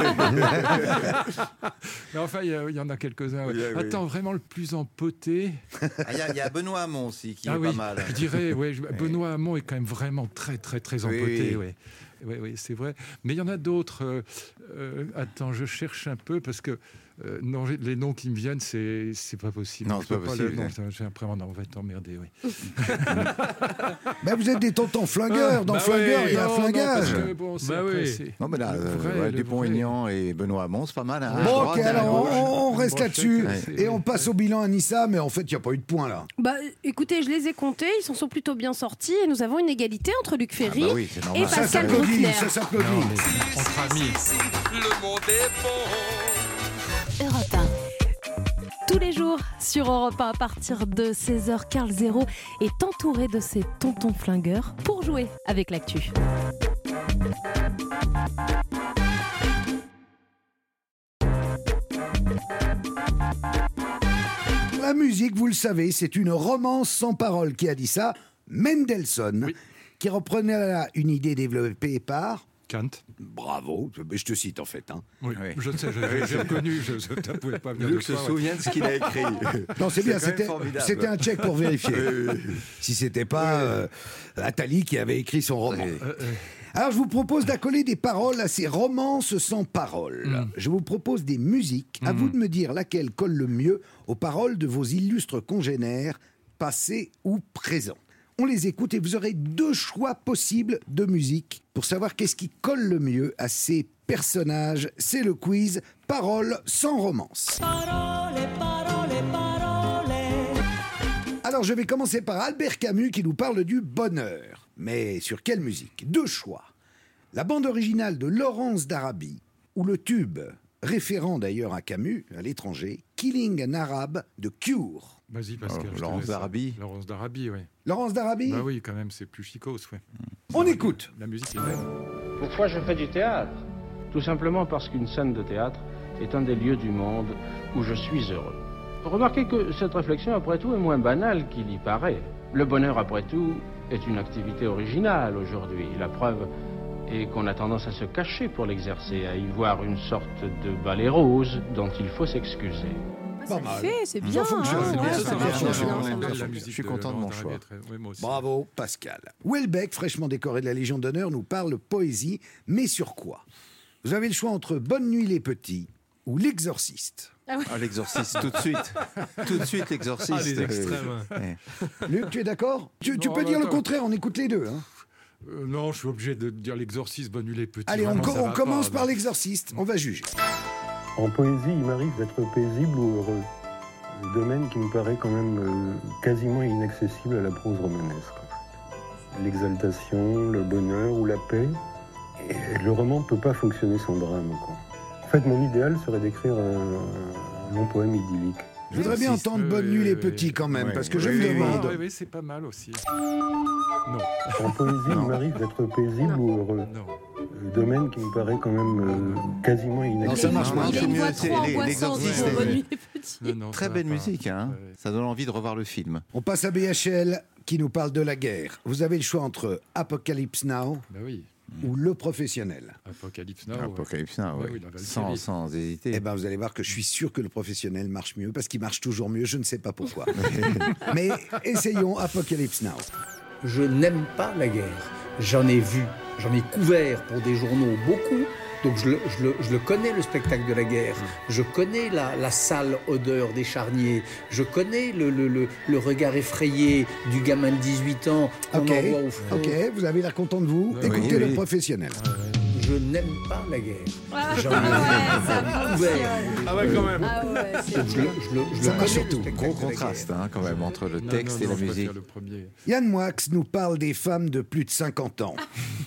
après. Mais enfin, il y, a- il y en a quelques-uns. ouais. Oui, oui. Attends, vraiment le plus empoté. Ah, Il y, a- il y a Benoît Hamon aussi qui Ah est oui, pas mal. je dirais, ouais, je- Benoît Hamon est quand même vraiment très, très, très Oui, empoté. oui. Ouais. Oui, oui, c'est vrai. Mais il y en a d'autres. euh, euh, attends, je cherche un peu parce que euh, non, j'ai- les noms qui me viennent, c'est c'est pas possible. Non, Je c'est peux pas le- possible. non, ça, j'ai après, non, on va être emmerdé. Oui. Ben, vous êtes des tontons flingueurs. Dans Bah Flingueur, ouais, il y a un non, non, flingage. parce que, bon, c'est Bah après, oui. c'est- Non, mais là, le euh, vrai, ouais, le Dupont-Aignan et Benoît Hamon, c'est pas mal. Hein. À Bon, droite ok, et à alors gauche. on, on reste Bon, là-dessus c'est- et on passe au bilan à Nissa, mais en fait, il n'y a pas eu de point là. Bah, écoutez, je les ai comptés, ils s'en sont plutôt bien sortis et nous avons une égalité entre Luc Ferry Ah bah oui, c'est normal. et Ça Pascal s'applaudit, Bruckner. ça s'applaudit. Non, mais entre amis. Le monde est bon. Europe un. Tous les jours sur Europe un à partir de seize heures, Carl Zéro est entouré de ses tontons flingueurs pour jouer avec l'actu. la musique, vous le savez, c'est une romance sans parole. Qui a dit ça? Mendelssohn, oui. Qui reprenait là une idée développée par... Kant. Bravo, je te cite en fait. Hein. Oui, oui. Je sais, j'ai, j'ai reconnu, je ne pouvais pas venir Luc de se toi, souvient ouais. de ce qu'il a écrit. Non, c'est, c'est bien, c'était, c'était un check pour vérifier. Si c'était pas euh, Attali qui avait écrit son roman. Oui. Euh, euh. Alors, je vous propose d'accoler des paroles à ces romances sans paroles. Mm. Je vous propose des musiques. Mm. À vous de me dire laquelle colle le mieux aux paroles de vos illustres congénères, passés ou présents. On les écoute et vous aurez deux choix possibles de musique pour savoir qu'est-ce qui colle le mieux à ces personnages. C'est le quiz Paroles sans romance. Parole, parole, parole. Alors je vais commencer par Albert Camus qui nous parle du bonheur. Mais sur quelle musique? Deux choix. La bande originale de Laurence d'Arabie ou le tube, référent d'ailleurs à Camus, à l'étranger, Killing an Arab de Cure. Vas-y, Pascal. Oh, Laurence d'Arabie. Laurence d'Arabie, oui. Laurence d'Arabie? Bah oui, quand même, c'est plus chicos, ouais. On la, écoute. La musique est belle. Pourquoi je fais du théâtre? Tout simplement parce qu'une scène de théâtre est un des lieux du monde où je suis heureux. Remarquez que cette réflexion, après tout, est moins banale qu'il y paraît. Le bonheur, après tout, est une activité originale aujourd'hui. La preuve est qu'on a tendance à se cacher pour l'exercer, à y voir une sorte de balai rose dont il faut s'excuser. Ça le fait, c'est bien. Ça fonctionne. Hein, ouais, ça marche bien, ça bien. marche bien. bien. Je suis content de mon choix. Très... Oui, moi aussi. Bravo, Pascal. Houellebecq, fraîchement décoré de la Légion d'honneur, nous parle poésie, mais sur quoi? Vous avez le choix entre Bonne nuit les petits ou L'Exorciste. Ah, ouais. Ah, L'Exorciste, tout de suite. Tout de suite, L'Exorciste. Ah, les extrêmes. Ouais. Luc, tu es d'accord? Tu, non, tu peux non, dire non, le contraire, on écoute les deux. Hein. Euh, non, je suis obligé de dire L'Exorciste, Bonne nuit les petits. Allez, Vraiment, on, on commence pas, par L'Exorciste, on va juger. En poésie, il m'arrive d'être paisible ou heureux. Le domaine qui me paraît quand même euh, quasiment inaccessible à la prose romanesque. En fait. L'exaltation, le bonheur ou la paix. Et le roman ne peut pas fonctionner sans drame. Quoi. En fait, mon idéal serait d'écrire un, un long poème idyllique. Je voudrais bien entendre euh, Bonne nuit les petits quand même, ouais, parce que oui, je me oui, demande... Oui, oui, c'est pas mal aussi. Non. En poésie, non. Il m'arrive d'être paisible non. ou heureux. Non. Le domaine qui me paraît quand même euh, quasiment inaccessible. Non, ça marche pas. Il a une voix trop angoissante pour Bonne nuit les petits. Non, non, très belle musique, hein. Ouais. Ça donne envie de revoir le film. On passe à B H L qui nous parle de la guerre. Vous avez le choix entre Apocalypse Now bah oui. ou Le Professionnel. Apocalypse Now. Apocalypse Now, ouais. oui. Ouais, oui, sans, sans hésiter. Eh ben, vous allez voir que je suis sûr que Le Professionnel marche mieux, parce qu'il marche toujours mieux, je ne sais pas pourquoi. Mais essayons Apocalypse Now. Je n'aime pas la guerre. J'en ai vu, j'en ai couvert pour des journaux beaucoup, donc je le, je le, je le connais, le spectacle de la guerre. Je connais la, la sale odeur des charniers. Je connais le, le, le, le regard effrayé du gamin de dix-huit ans qu'on okay. envoie au front. Ok, vous avez l'air content de vous. Oui, Écoutez oui. Le Professionnel. Je n'aime pas la guerre. Ah, J'en ouais, ai couvert. Ah ouais, quand même. Ah ouais, c'est donc je le, je le, je ça le marche connais, surtout. le Gros contraste hein, quand même entre le non, texte non, et non, la musique. Le premier. Yann Moix nous parle des femmes de plus de cinquante ans.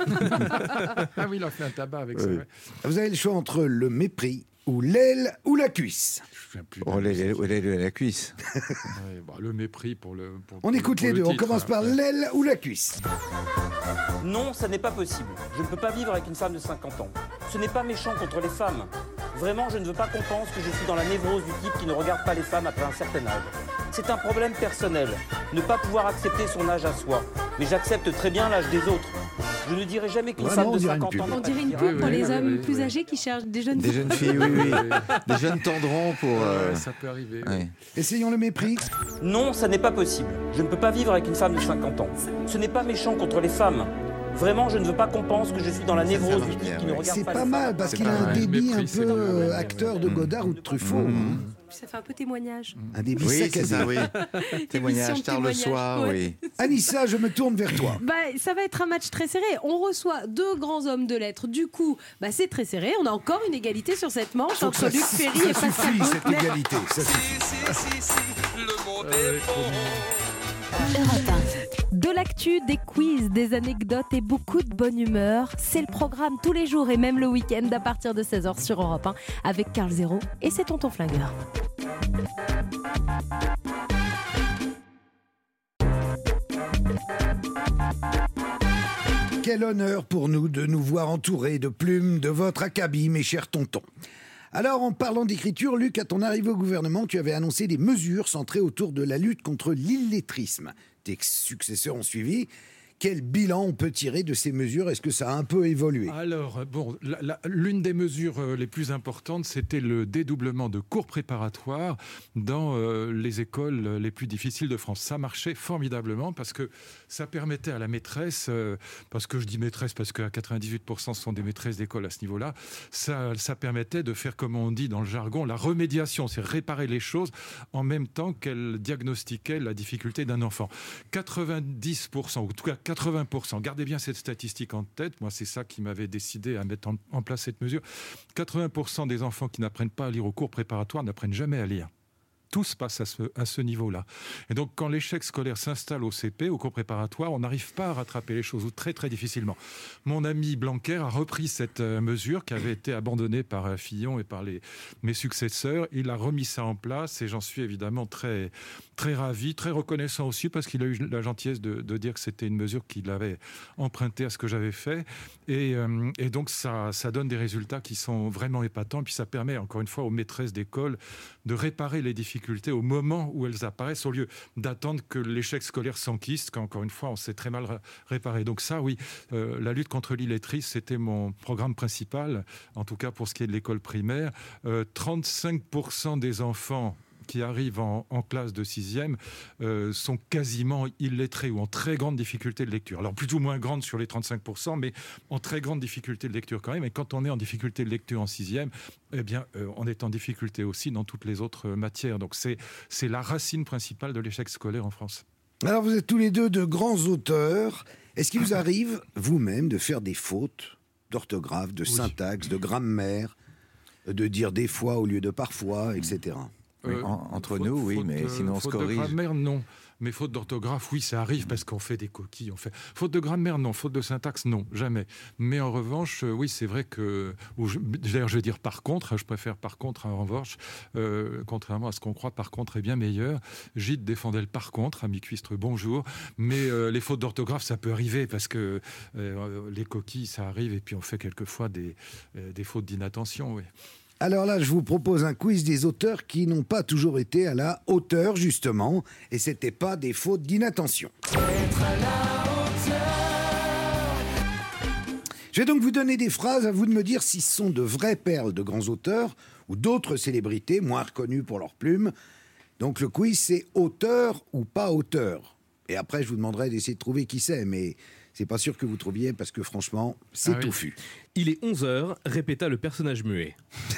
Ah oui, il a fait un tabac avec oui. ça. Vous avez le choix entre le mépris ou l'aile ou la cuisse. Oh, l'aile ou la cuisse. Ouais, bah, le mépris pour le. Pour, on pour, écoute pour les deux. Titre, on commence par ouais. l'aile ou la cuisse. Non, ça n'est pas possible. Je ne peux pas vivre avec une femme de cinquante ans. Ce n'est pas méchant contre les femmes. Vraiment, je ne veux pas qu'on pense que je suis dans la névrose du type qui ne regarde pas les femmes après un certain âge. C'est un problème personnel. Ne pas pouvoir accepter son âge à soi. Mais j'accepte très bien l'âge des autres. Je ne dirai jamais qu'une Vraiment, femme de cinquante ans... On dirait une pub pour les hommes plus âgés qui cherchent des jeunes filles. Des jeunes filles, oui, oui. Des jeunes tendrons pour... Euh... Ouais, ça peut arriver. Ouais. Oui. Essayons le mépris. Non, ça n'est pas possible. Je ne peux pas vivre avec une femme de cinquante ans. Ce n'est pas méchant contre les femmes. Vraiment, je ne veux pas qu'on pense que je suis dans la névrose du type qui ne regarde c'est pas pas les mal, femmes. parce C'est qu'il a un mal. débit Mépris, un c'est peu comme... acteur de Godard mmh. ou de Truffaut. Mmh. Ça fait un peu témoignage. Un débit oui, saccadé. c'est ça, oui. Témoignage tard le soir, ouais. oui. Anissa, je me tourne vers toi. Bah, ça va être un match très serré. On reçoit deux grands hommes de lettres. Du coup, bah, c'est très serré. On a encore une égalité sur cette manche Faut entre ça, Luc Ferry ça et Pascal suffit, cette Bruckner. égalité. Ça suffit. Si, si, si, le monde est bon. Europe un. De l'actu, des quiz, des anecdotes et beaucoup de bonne humeur. C'est le programme tous les jours et même le week-end à partir de seize heures sur Europe un avec Carl Zéro et c'est Tonton Flingueur. Quel honneur pour nous de nous voir entourés de plumes de votre acabit, mes chers tontons. Alors, en parlant d'écriture, Luc, à ton arrivée au gouvernement, tu avais annoncé des mesures centrées autour de la lutte contre l'illettrisme. Tes successeurs ont suivi. Quel bilan on peut tirer de ces mesures? Est-ce que ça a un peu évolué? Alors, bon, la, la, l'une des mesures euh, les plus importantes, c'était le dédoublement de cours préparatoires dans euh, les écoles les plus difficiles de France. Ça marchait formidablement parce que ça permettait à la maîtresse, euh, parce que je dis maîtresse parce qu'à quatre-vingt-dix-huit pour cent ce sont des maîtresses d'école à ce niveau-là, ça, ça permettait de faire, comme on dit dans le jargon, la remédiation, c'est réparer les choses en même temps qu'elle diagnostiquait la difficulté d'un enfant. quatre-vingt-dix pour cent, ou en tout cas quatre-vingts pour cent, gardez bien cette statistique en tête, moi c'est ça qui m'avait décidé à mettre en, en place cette mesure, quatre-vingts pour cent des enfants qui n'apprennent pas à lire au cours préparatoire n'apprennent jamais à lire. Tout se passe à ce, à ce niveau-là. Et donc, quand l'échec scolaire s'installe au C P, au cours préparatoire, on n'arrive pas à rattraper les choses, ou très très difficilement. Mon ami Blanquer a repris cette euh, mesure qui avait été abandonnée par euh, Fillon et par les, mes successeurs. Il a remis ça en place et j'en suis évidemment très, très ravi, très reconnaissant aussi parce qu'il a eu la gentillesse de, de dire que c'était une mesure qu'il avait empruntée à ce que j'avais fait. Et, euh, et donc, ça, ça donne des résultats qui sont vraiment épatants. Puis ça permet, encore une fois, aux maîtresses d'école de réparer les difficultés au moment où elles apparaissent, au lieu d'attendre que l'échec scolaire s'enquiste, qu'encore une fois, on s'est très mal réparé. Donc ça, oui, euh, la lutte contre l'illettrisme, c'était mon programme principal, en tout cas pour ce qui est de l'école primaire. Euh, trente-cinq pour cent des enfants qui arrivent en, en classe de sixième euh, sont quasiment illettrés ou en très grande difficulté de lecture. Alors plus ou moins grande sur les trente-cinq pour cent, mais en très grande difficulté de lecture quand même. Et quand on est en difficulté de lecture en sixième, eh bien, euh, on est en difficulté aussi dans toutes les autres matières. Donc c'est, c'est la racine principale de l'échec scolaire en France. Alors vous êtes tous les deux de grands auteurs. Est-ce qu'il vous arrive vous-même de faire des fautes d'orthographe, de syntaxe, oui. de grammaire, de dire des fois au lieu de parfois, et cetera? Oui, Euh, en- entre faute- nous, oui, faute, mais euh, sinon on se faute corrige. de grammaire, non. Mais faute d'orthographe, oui, ça arrive parce qu'on fait des coquilles. On fait... Faute de grammaire, non. Faute de syntaxe, non, jamais. Mais en revanche, euh, oui, c'est vrai que... Ou je... D'ailleurs, je vais dire par contre, je préfère par contre, en revanche, euh, contrairement à ce qu'on croit, par contre est bien meilleur. Gide défendait le par contre, ami Cuistre, bonjour. Mais euh, les fautes d'orthographe, ça peut arriver parce que euh, les coquilles, ça arrive et puis on fait quelquefois des, euh, des fautes d'inattention, oui. Alors là, je vous propose un quiz des auteurs qui n'ont pas toujours été à la hauteur, justement, et c'était pas des fautes d'inattention. Je vais donc vous donner des phrases, à vous de me dire si ce sont de vraies perles de grands auteurs ou d'autres célébrités moins reconnues pour leurs plumes. Donc le quiz, c'est auteur ou pas auteur. Et après, je vous demanderai d'essayer de trouver qui c'est, mais c'est pas sûr que vous trouviez parce que franchement, c'est Ah oui. touffu. Il est onze heures, répéta le personnage muet.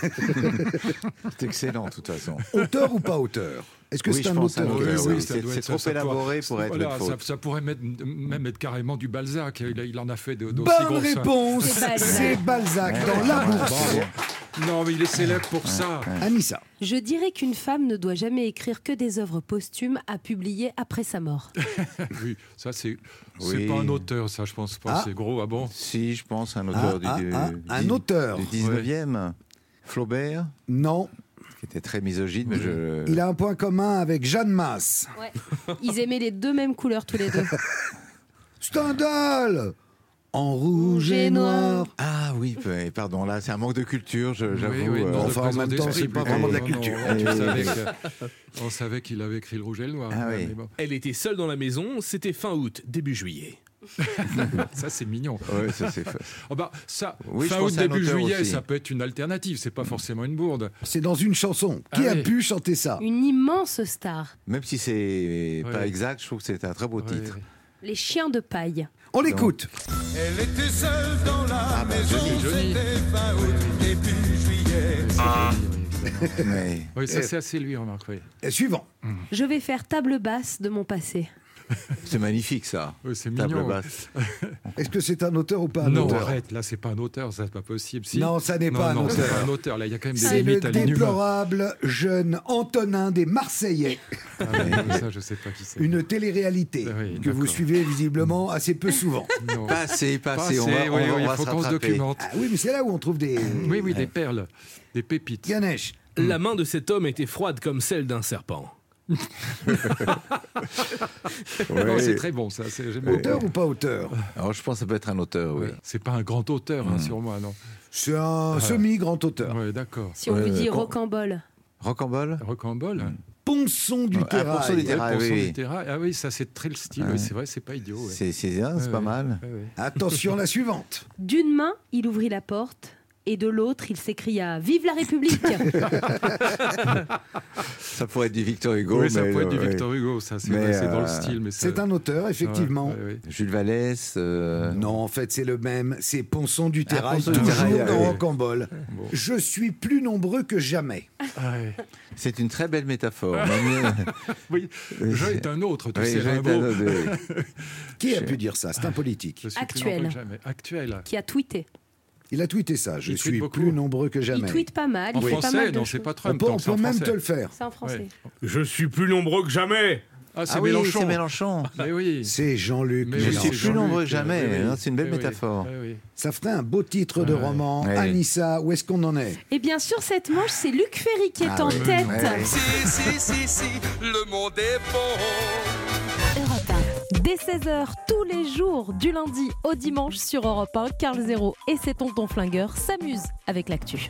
C'est excellent, de toute façon. Auteur ou pas auteur? Est-ce que Oui, c'est je un pense auteur? un auteur, oui. ça C'est- doit c'est être trop ça, ça élaboré pourrait- pour être voilà, une faute. Ça, ça pourrait mettre, même être carrément du Balzac. Il, il en a fait de, d'aussi Bonne grosses- réponse, C'est Balzac. c'est Balzac dans La Bourse. Non, mais il est célèbre pour ça. Anissa. Je dirais qu'une femme ne doit jamais écrire que des œuvres posthumes à publier après sa mort. Oui, ça c'est, c'est Oui. pas un auteur, ça je pense pas. Ah. C'est gros, ah bon? Si, je pense un auteur Ah, du, ah, du- ah, un du- auteur. du dix-neuvième. Flaubert, Non, qui était très misogyne, mais je... il a un point commun avec Jeanne Masse. Ouais. Ils aimaient les deux mêmes couleurs tous les deux. Stendhal en rouge et noir. Ah oui, p- pardon, là c'est un manque de culture, je- j'avoue. Oui, oui, euh, non, de enfin, en présence même temps, d'esprit, c'est pas plutôt. vraiment de la Non, culture. non, tu Oui. savais que- on savait qu'il avait écrit le rouge et le noir. Ah Ouais, oui. mais bon. Elle était seule dans la maison, c'était fin août, début juillet. Ça c'est mignon. Ouais, ça c'est... Oh bah, ça, Oui, je fin pense août, à un début auteur juillet, aussi. ça peut être une alternative, c'est pas forcément une bourde. C'est dans une chanson. Qui Ah a oui. pu chanter ça? Une immense star. Même si c'est pas Ouais. exact, je trouve que c'est un très beau Ouais, titre. ouais. Les chiens de paille. On l'écoute. Elle était seule dans la Ah bah, maison, Johnny, Johnny. c'était fin août, début juillet. Mais... Oui, ça c'est assez lui, remarque. Oui. Et suivant. Je vais faire table basse de mon passé. C'est magnifique ça. Oui, c'est Table mignon. basse. Est-ce que c'est un auteur ou pas un Non, auteur? arrête, là c'est pas un auteur, ça c'est pas possible. Si. Non, ça n'est Non, pas un non, c'est auteur. pas un auteur. Là, il y a quand même des C'est le limites à l'inhumain. déplorable jeune Antonin des Marseillais. Ah, ouais, ça, je sais pas qui c'est. Une télé-réalité Ah oui, que vous d'accord. suivez visiblement assez peu souvent. Non. Pas assez, pas Pas assez, on va, assez, on oui, va- oui, on il va faut se qu'on se rattraper. documente. Ah oui, mais c'est là où on trouve des... Oui, oui, des perles, des pépites. Ganesh. La main de cet homme était froide comme celle d'un serpent. Ouais. Non, c'est très bon ça. C'est, j'aime Auteur bien. ou pas auteur? Alors, je pense que ça peut être un auteur, oui. Ouais. C'est pas un grand auteur, hein, Mmh. sur moi, non. C'est un Ah. semi-grand auteur. Ouais, d'accord. Si on Ouais, vous dit ouais. rocambole. Rocambole Rocambole. Mmh. Ponçon du Ah, Terrail. Ponçon du Ouais, Terrail, Ponçon oui. du Terrail. Ah oui, ça c'est très le style. Ouais. Ouais, c'est vrai, c'est pas idiot. Ouais. C'est, c'est, hein, c'est Ouais, pas ouais. mal. Ouais, ouais. Attention, la suivante. D'une main, il ouvrit la porte. Et de l'autre, il s'écria « Vive la République !» Ça pourrait être du Victor Hugo. Oui, ça mais, pourrait être du euh, Victor Hugo, ça, c'est, Mais, vrai, c'est dans le euh, style. Mais ça- C'est un auteur, effectivement. Ouais, ouais, ouais. Jules Vallès. euh, Non, en fait, c'est le même. C'est Ponçon du Terrail, Ponçon du toujours Terrail, dans ouais. Rocambole. Bon. Je suis plus nombreux que jamais. Ah, ouais. C'est une très belle métaphore. Même- Oui, je est un autre, tu Oui, sais, je est Rimbaud. un autre, oui. Qui a pu dire ça? C'est un politique. Je suis plus Actuel. nombreux que jamais. Actuel. qui a tweeté. Il a tweeté ça. Je Il tweete suis beaucoup. plus nombreux que Il jamais. tweete pas mal. En il fait pas français, mal de non, c'est choses. pas On Trump. peut, on donc c'est en peut même français. te le faire. C'est en français. Ouais. Je suis plus nombreux que jamais. Ah, c'est Ah oui, Mélenchon. c'est Mélenchon. Mais oui. C'est Jean-Luc Mais Je oui, Mélenchon. suis c'est plus Jean-Luc, nombreux que jamais. oui, oui. hein, C'est une belle Oui, oui. métaphore. Oui, oui. Ça ferait un beau titre de Ouais. roman. Ouais. Anissa, où est-ce qu'on en est? Et bien sûr, cette manche, c'est Luc Ferry qui est Ah en oui. tête. Ouais. Si, si, si, si, le monde est bon. Europe un. Dès seize heures, tous les jours, du lundi au dimanche sur Europe un, Carl Zéro et ses tontons flingueurs s'amusent avec l'actu.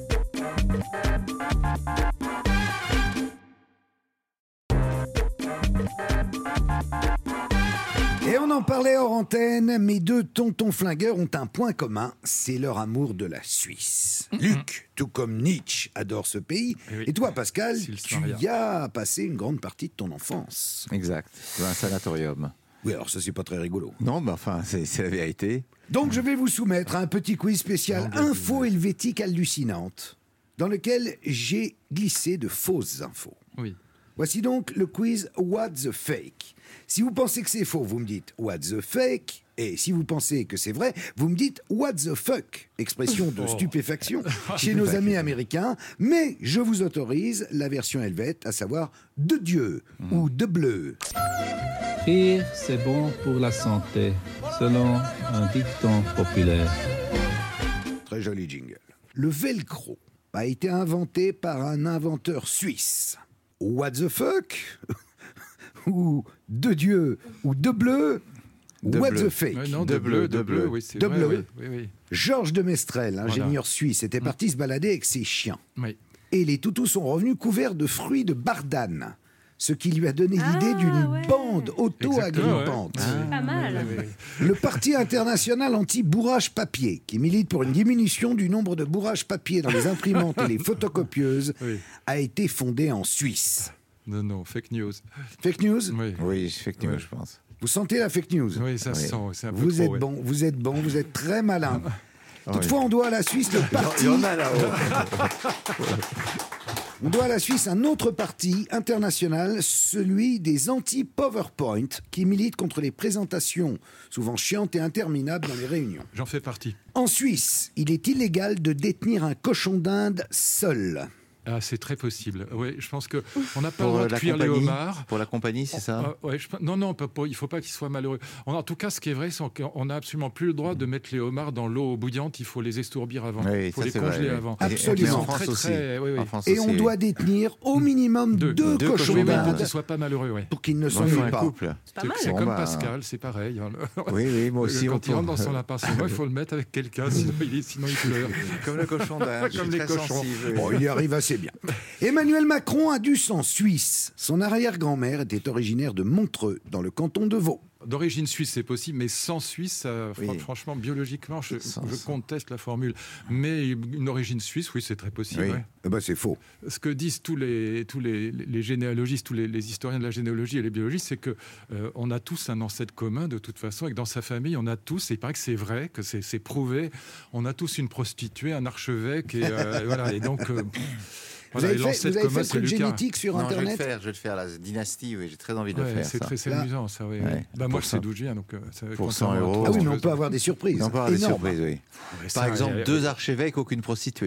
Et on en parlait hors antenne, mes deux tontons flingueurs ont un point commun, c'est leur amour de la Suisse. Luc, tout comme Nietzsche, adore ce pays. Eh oui. Et toi, Pascal, S'il se tu maria. y as passé une grande partie de ton enfance. Exact. Dans un sanatorium. Oui, alors ça, c'est pas très rigolo. Non, mais enfin, c'est, c'est la vérité. Donc, je vais vous soumettre à un petit quiz spécial info helvétique hallucinante, dans lequel j'ai glissé de fausses infos. Oui. Voici donc le quiz What the Fake. Si vous pensez que c'est faux, vous me dites What the Fake. Et si vous pensez que c'est vrai, vous me dites What the fuck, expression de Oh. stupéfaction chez nos amis américains. Mais je vous autorise la version helvète, à savoir de Dieu ou de bleu. Rire, c'est bon pour la santé, selon un dicton populaire. Très joli jingle. Le velcro a été inventé par un inventeur suisse. What the fuck ou de Dieu ou de bleu. De What bleu. the fake. Ouais, non, De de, bleu, bleu, de de bleu, bleu. oui, c'est De vrai, bleu. Oui, oui, Georges de Mestrel, ingénieur Voilà. suisse, était parti se balader avec ses chiens. oui. Et les toutous sont revenus couverts de fruits de bardane. Ce qui lui a donné Ah, l'idée d'une ouais. bande Exactement, auto-agrippante. ouais. C'est pas mal. Oui, oui, oui. Le Parti international anti-bourrage papier, qui milite pour une diminution du nombre de bourrages papier dans les imprimantes et les photocopieuses, Oui. a été fondé en Suisse. Non, non, fake news. Fake news? Oui, Oui, fake news, Ouais. je pense. Vous sentez la fake news? oui ça se Oui. sent. C'est un peu Vous trop, êtes ouais. bon, vous êtes bon, vous êtes très malin. Ah Toutefois, on doit à la Suisse le parti. Il y en a là-haut. On doit à la Suisse un autre parti international, celui des anti-PowerPoint, qui milite contre les présentations souvent chiantes et interminables dans les réunions. J'en fais partie. En Suisse, il est illégal de détenir un cochon d'Inde seul. Ah, c'est très possible. Oui, je pense que on n'a pas le Pour droit euh, de la cuire les compagnie. homards. Pour la compagnie, c'est ça. Ah, ouais, je- non, non, pas pour- il ne faut pas qu'ils soient malheureux. On- en tout cas, ce qui est vrai, c'est qu'on n'a absolument plus le droit de mettre les homards dans l'eau bouillante. Il faut les estourbir avant. Oui, il faut ça, les c'est vrai, congeler oui. avant. Et- Absolument. mais en Ils sont France très, aussi. très- oui, oui. En France Et aussi, on oui. doit détenir au minimum deux, Deux. Deux cochons cochons Oui, oui, d'Inde. pour d'Inde qu'ils ne soient pas malheureux. Oui. pour qu'ils ne Bon, il faut s'ennuient un pas. couple. C'est pas C'est mal. c'est Bon, comme bah, Pascal, c'est pareil. hein. Oui, oui, moi aussi. Quand on il rentre dans trouve. son appartement, il faut le mettre avec quelqu'un, sinon il, sinon il pleure. Comme le cochon d'Inde. je Comme suis les très cochons. sensible, oui. Bon, il y arrive assez bien. Emmanuel Macron a du sang suisse. Son arrière-grand-mère était originaire de Montreux, dans le canton de Vaud. D'origine suisse, c'est possible, mais sans Suisse, ça, Oui. fran- franchement, biologiquement, je, Sans- je conteste la formule. Mais une origine suisse, oui, c'est très possible. Oui. ouais. Eh ben, c'est faux. Ce que disent tous les, tous les, les généalogistes, tous les, les historiens de la généalogie et les biologistes, c'est que euh, on a tous un ancêtre commun de toute façon, et que dans sa famille, on a tous, et il paraît que c'est vrai, que c'est c'est prouvé, on a tous une prostituée, un archevêque, et euh, voilà. Et donc, euh, Vous voilà, avez et fait, l'ancêtre vous avez fait commun, le c'est truc Lucas. génétique sur Non, je vais le Internet? faire, je vais le faire, la dynastie, oui, j'ai très envie de le Ouais, faire. c'est ça. très c'est Là- amusant, ça, oui. oui. Ouais. Bah, moi, Pour je ça. sais d'où je viens, donc euh, ça, Pour cent contrairement à euros. toi, Ah oui, tu mais on peux- peut avoir des surprises. On peut avoir des Énorme. surprises, oui. Ouais, ça, Par exemple, euh, deux archevêques, aucune prostituée.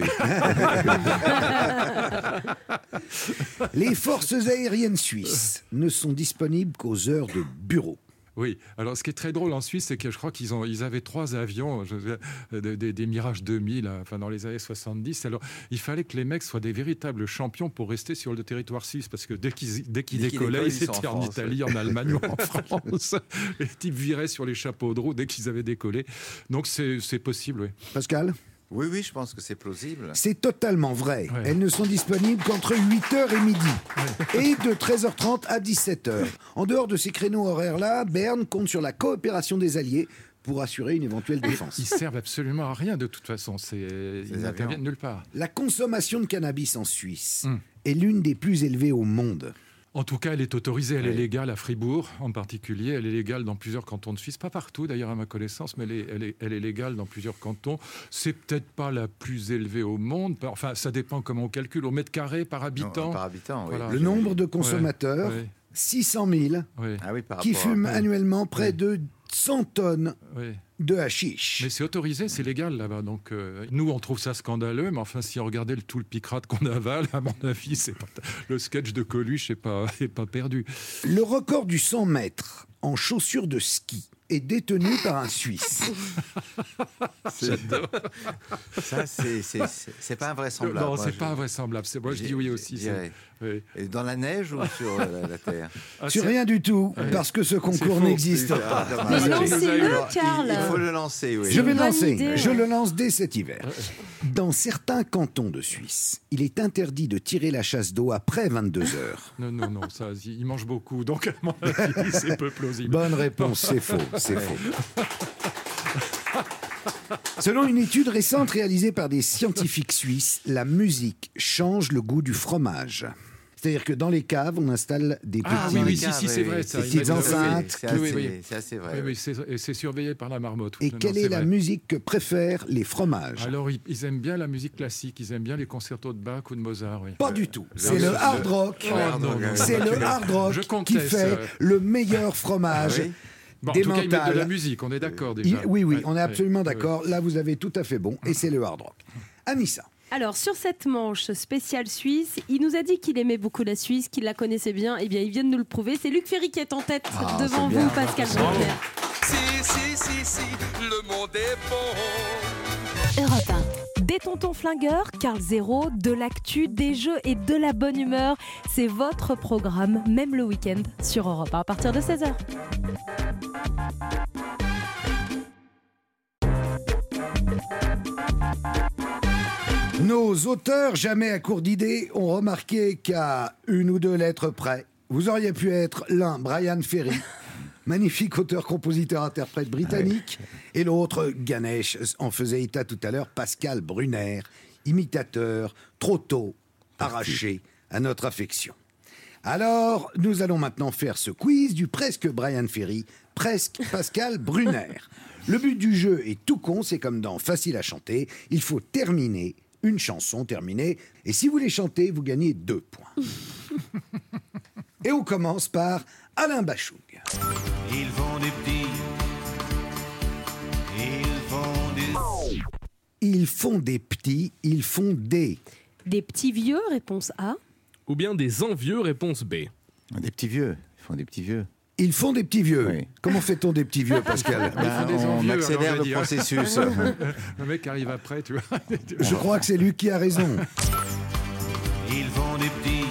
Les forces aériennes suisses ne sont disponibles qu'aux heures de bureau. Oui, alors ce qui est très drôle en Suisse, c'est que je crois qu'ils ont, ils avaient trois avions, je, des, des, des Mirage deux mille, enfin dans les années soixante-dix. Alors il fallait que les mecs soient des véritables champions pour rester sur le territoire suisse, parce que dès qu'ils, dès qu'ils dès décollaient, ils étaient en, en Italie, en Allemagne ou en France. Les types viraient sur les chapeaux de roue dès qu'ils avaient décollé. Donc c'est, c'est possible, oui. Pascal ? Oui, oui, je pense que c'est plausible. C'est totalement vrai. Ouais. Elles ne sont disponibles qu'entre huit heures et midi. Ouais. Et de treize heures trente à dix-sept heures. En dehors de ces créneaux horaires-là, Berne compte sur la coopération des Alliés pour assurer une éventuelle défense. Ils servent absolument à rien de toute façon. C'est... Ils n'interviennent nulle part. La consommation de cannabis en Suisse hum. est l'une des plus élevées au monde. En tout cas, elle est autorisée, elle oui. est légale à Fribourg en particulier, elle est légale dans plusieurs cantons de Suisse, pas partout d'ailleurs à ma connaissance, mais elle est, elle est, elle est légale dans plusieurs cantons. C'est peut-être pas la plus élevée au monde, enfin ça dépend comment on calcule, au mètre carré par habitant. Non, par habitant, oui. Voilà. Le nombre de consommateurs, ouais, ouais. six cent mille, oui. ah oui, qui fument à... annuellement près oui. de cent tonnes oui. de hashish. Mais c'est autorisé, c'est légal là-bas. Donc euh, nous, on trouve ça scandaleux, mais enfin, si on regardait le, tout le picrate qu'on avale, à mon avis, c'est pas, le sketch de Coluche n'est pas, est pas perdu. Le record du cent mètres en chaussures de ski est détenu par un Suisse. J'adore. Ça, c'est, c'est, c'est, c'est pas invraisemblable. Non, moi, c'est je... pas invraisemblable. C'est, moi, je dis oui aussi. C'est... Oui. Et dans la neige ou sur la, la terre? ah, Sur rien du tout, oui. parce que ce concours n'existe pas. Ah, Mais lancez-le, Karl. Il, il faut le lancer, oui. Je vais le lancer. Idée, je ouais. le lance dès cet hiver. Dans certains cantons de Suisse, il est interdit de tirer la chasse d'eau après vingt-deux heures. Non, non, non, ça, il mange beaucoup, donc à mon avis, c'est peu plausible. Bonne réponse, c'est faux, c'est faux. Selon une étude récente réalisée par des scientifiques suisses, la musique change le goût du fromage. C'est-à-dire que dans les caves, on installe des petits... Ah oui, oui, si, si, c'est vrai. Ça, des petites enceintes. C'est assez, oui, oui. C'est assez vrai. Oui, oui, c'est, et c'est surveillé par la marmotte. Et non, quelle non, est, est la vrai. musique que préfèrent les fromages? Alors, ils, ils aiment bien la musique classique. Ils aiment bien les concertos de Bach ou de Mozart. Oui. Pas euh, du tout. C'est le hard rock. Oh, non, non, c'est le hard rock qui fait le meilleur fromage. Ah oui. Bon, en tout cas, ils mettent de la musique, on est d'accord déjà. Il, oui, oui, ouais, on est absolument ouais, d'accord. ouais. Là, vous avez tout à fait bon, et c'est le hard rock. Anissa. Alors, sur cette manche spéciale Suisse, il nous a dit qu'il aimait beaucoup la Suisse, qu'il la connaissait bien. Eh bien, il vient de nous le prouver. C'est Luc Ferry qui est en tête ah, devant vous, Pascal Bruckner. Si, si, si, si, le monde est bon. Europe un. Des tontons flingueurs, Karl Zéro, de l'actu, des jeux et de la bonne humeur. C'est votre programme, même le week-end, sur Europe un, à partir de seize heures. Nos auteurs, jamais à court d'idées, ont remarqué qu'à une ou deux lettres près, vous auriez pu être l'un, Brian Ferry, magnifique auteur-compositeur-interprète britannique, et l'autre, Ganesh, en faisait état tout à l'heure, Pascal Brunner, imitateur, trop tôt, arraché à notre affection. Alors, nous allons maintenant faire ce quiz du presque Brian Ferry, presque Pascal Brunner. Le but du jeu est tout con, c'est comme dans Facile à chanter, il faut terminer une chanson terminée, et si vous les chantez, vous gagnez deux points. Et on commence par Alain Bachung. Ils font des petits, ils font des... Ils font des petits, ils font des... Des petits vieux, réponse A. Ou bien des envieux, réponse B. Des petits vieux, ils font des petits vieux. Ils font des petits vieux. Oui. Comment fait-on des petits vieux, Pascal? Ben, on envieux, accélère alors, le processus. Le mec arrive après, tu vois. Je crois que c'est lui qui a raison. Ils font des petits,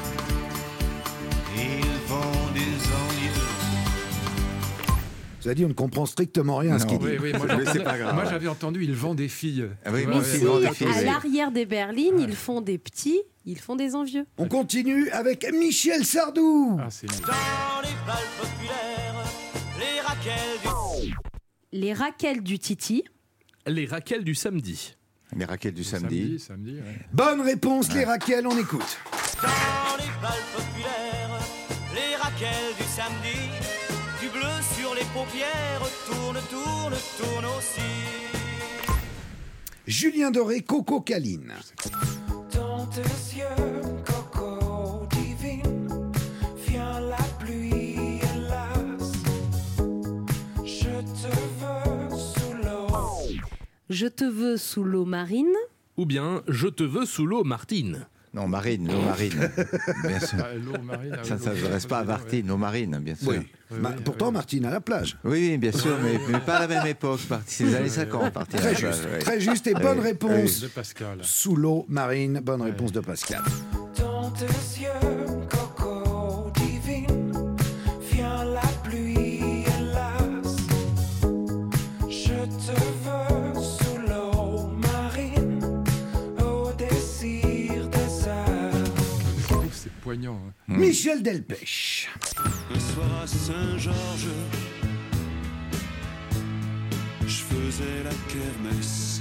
ils font des envieux. Ça dit, on ne comprend strictement rien à ce qu'il dit. Oui, oui, moi, c'est pas grave. Moi, j'avais entendu, ils vendent des filles. Ah oui, mais si, à l'arrière des berlines, ils font des petits, ils font des envieux. On continue avec Michel Sardou. Ah, c'est Dans les balles populaires, les raquelles du... Les raquelles du Titi. Les raquelles du samedi. Les raquelles du samedi. Samedi, samedi ouais. Bonne réponse, ouais. Les raquelles, on écoute. Dans les balles populaires, les raquelles du samedi, du bleu sur les paupières, tourne, tourne, tourne aussi. Julien Doré, Coco Caline. Dans tes yeux, Coco divine, vient la pluie, hélas. Je te veux sous l'eau. Je te veux sous l'eau marine. Ou bien Je te veux sous l'eau, Martine. Non, Marine, l'eau marine. Bien sûr. Ah, l'eau marine, ah, Ça ne l'eau s'adresse pas à Martine, l'eau marine, bien sûr. Oui. Oui, Ma- oui, pourtant, oui. Martine à la plage. Oui, oui, bien sûr, mais, mais pas à la même époque. C'est les années cinquante, Martine. Très à la plage, juste, oui. très juste et bonne Oui, réponse. De Pascal. Sous l'eau marine, bonne réponse de Pascal. Dans tes yeux, coco divine, vient la pluie, hélas. Je te veux sous l'eau marine, au désir des airs. C'est poignant. Hein. Michel Delpech. Un soir à Saint-Georges, je faisais la kermesse.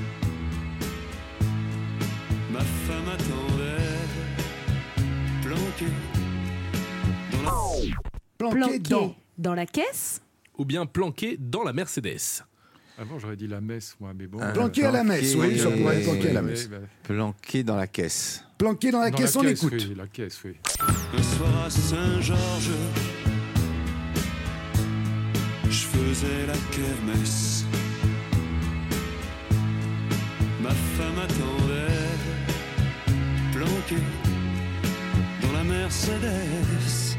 Ma femme attendait, planquée dans la... Planqué, Planqué dans. dans la caisse. Ou bien planqué dans la Mercedes. Avant, j'aurais dit la messe, moi, mais bon. Ah, Planqué à la messe, oui, ça pourrait être planqué à la messe. Planqué dans la caisse. Planqué dans la Dans caisse, la on caisse, écoute. oui, la caisse, oui. Un soir à Saint-Georges, je faisais la kermesse. Ma femme attendait, planquée dans la Mercedes.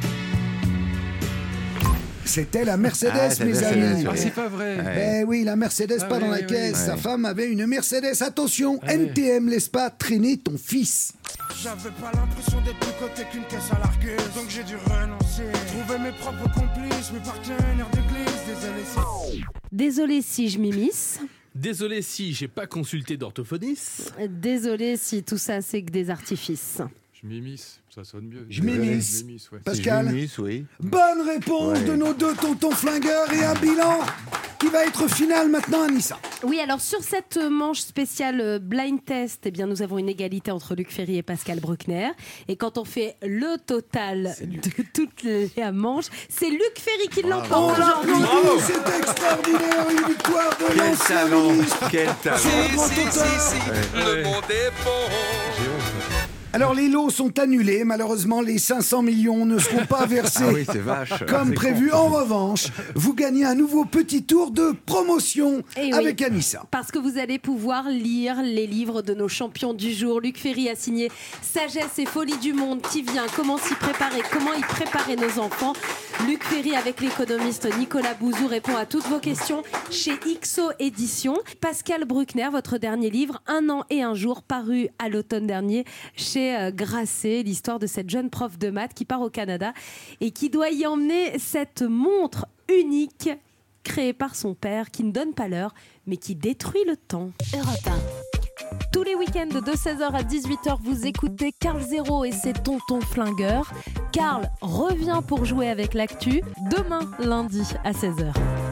C'était la Mercedes, Ah, c'est mes la amis. Mercedes, Ah, oui. c'est pas vrai. Ouais. Ben oui, la Mercedes, Ah pas oui, dans la oui, caisse. oui. Sa Ouais. femme avait une Mercedes. Attention, Ah N T M, laisse pas traîner ton fils. J'avais pas l'impression d'être plus coté qu'une caisse à larguer, donc j'ai dû renoncer. Trouver mes propres complices, mes partenaires d'église, désolé si... Désolé si je m'immisce. Désolé si j'ai pas consulté d'orthophoniste. Désolé si tout ça c'est que des artifices. Je m'immisce, ça sonne mieux. Je m'immisce. Je m'immisce, ouais. Pascal. Je m'immisce, oui. Bonne réponse Ouais. de nos deux tontons flingueurs et un bilan qui va être final maintenant, Anissa. Oui, alors sur cette manche spéciale euh, blind test, eh bien, nous avons une égalité entre Luc Ferry et Pascal Bruckner. Et quand on fait le total de toute la manche, c'est Luc Ferry qui l'emporte aujourd'hui. Bravo. C'est extraordinaire, une victoire de Quel l'ancien talent, ministre. quel talent. C'est le grand Si, si, auteur. si, si, le monde est bon. Alors les lots sont annulés, malheureusement les cinq cents millions ne seront pas versés Ah oui, c'est vache. comme C'est prévu. con. En revanche, vous gagnez un nouveau petit tour de promotion Eh oui. avec Anissa. Parce que vous allez pouvoir lire les livres de nos champions du jour. Luc Ferry a signé Sagesse et folie du monde. Qui vient? Comment s'y préparer? Comment y préparer nos enfants? Luc Ferry avec l'économiste Nicolas Bouzou répond à toutes vos questions chez X O Éditions. Pascal Bruckner, votre dernier livre, Un an et un jour, paru à l'automne dernier chez euh, Grasset, l'histoire de cette jeune prof de maths qui part au Canada et qui doit y emmener cette montre unique créée par son père qui ne donne pas l'heure mais qui détruit le temps. Europe un. Tous les week-ends de seize heures à dix-huit heures, vous écoutez Carl Zéro et ses tontons flingueurs. Carl revient pour jouer avec l'actu demain lundi à seize heures.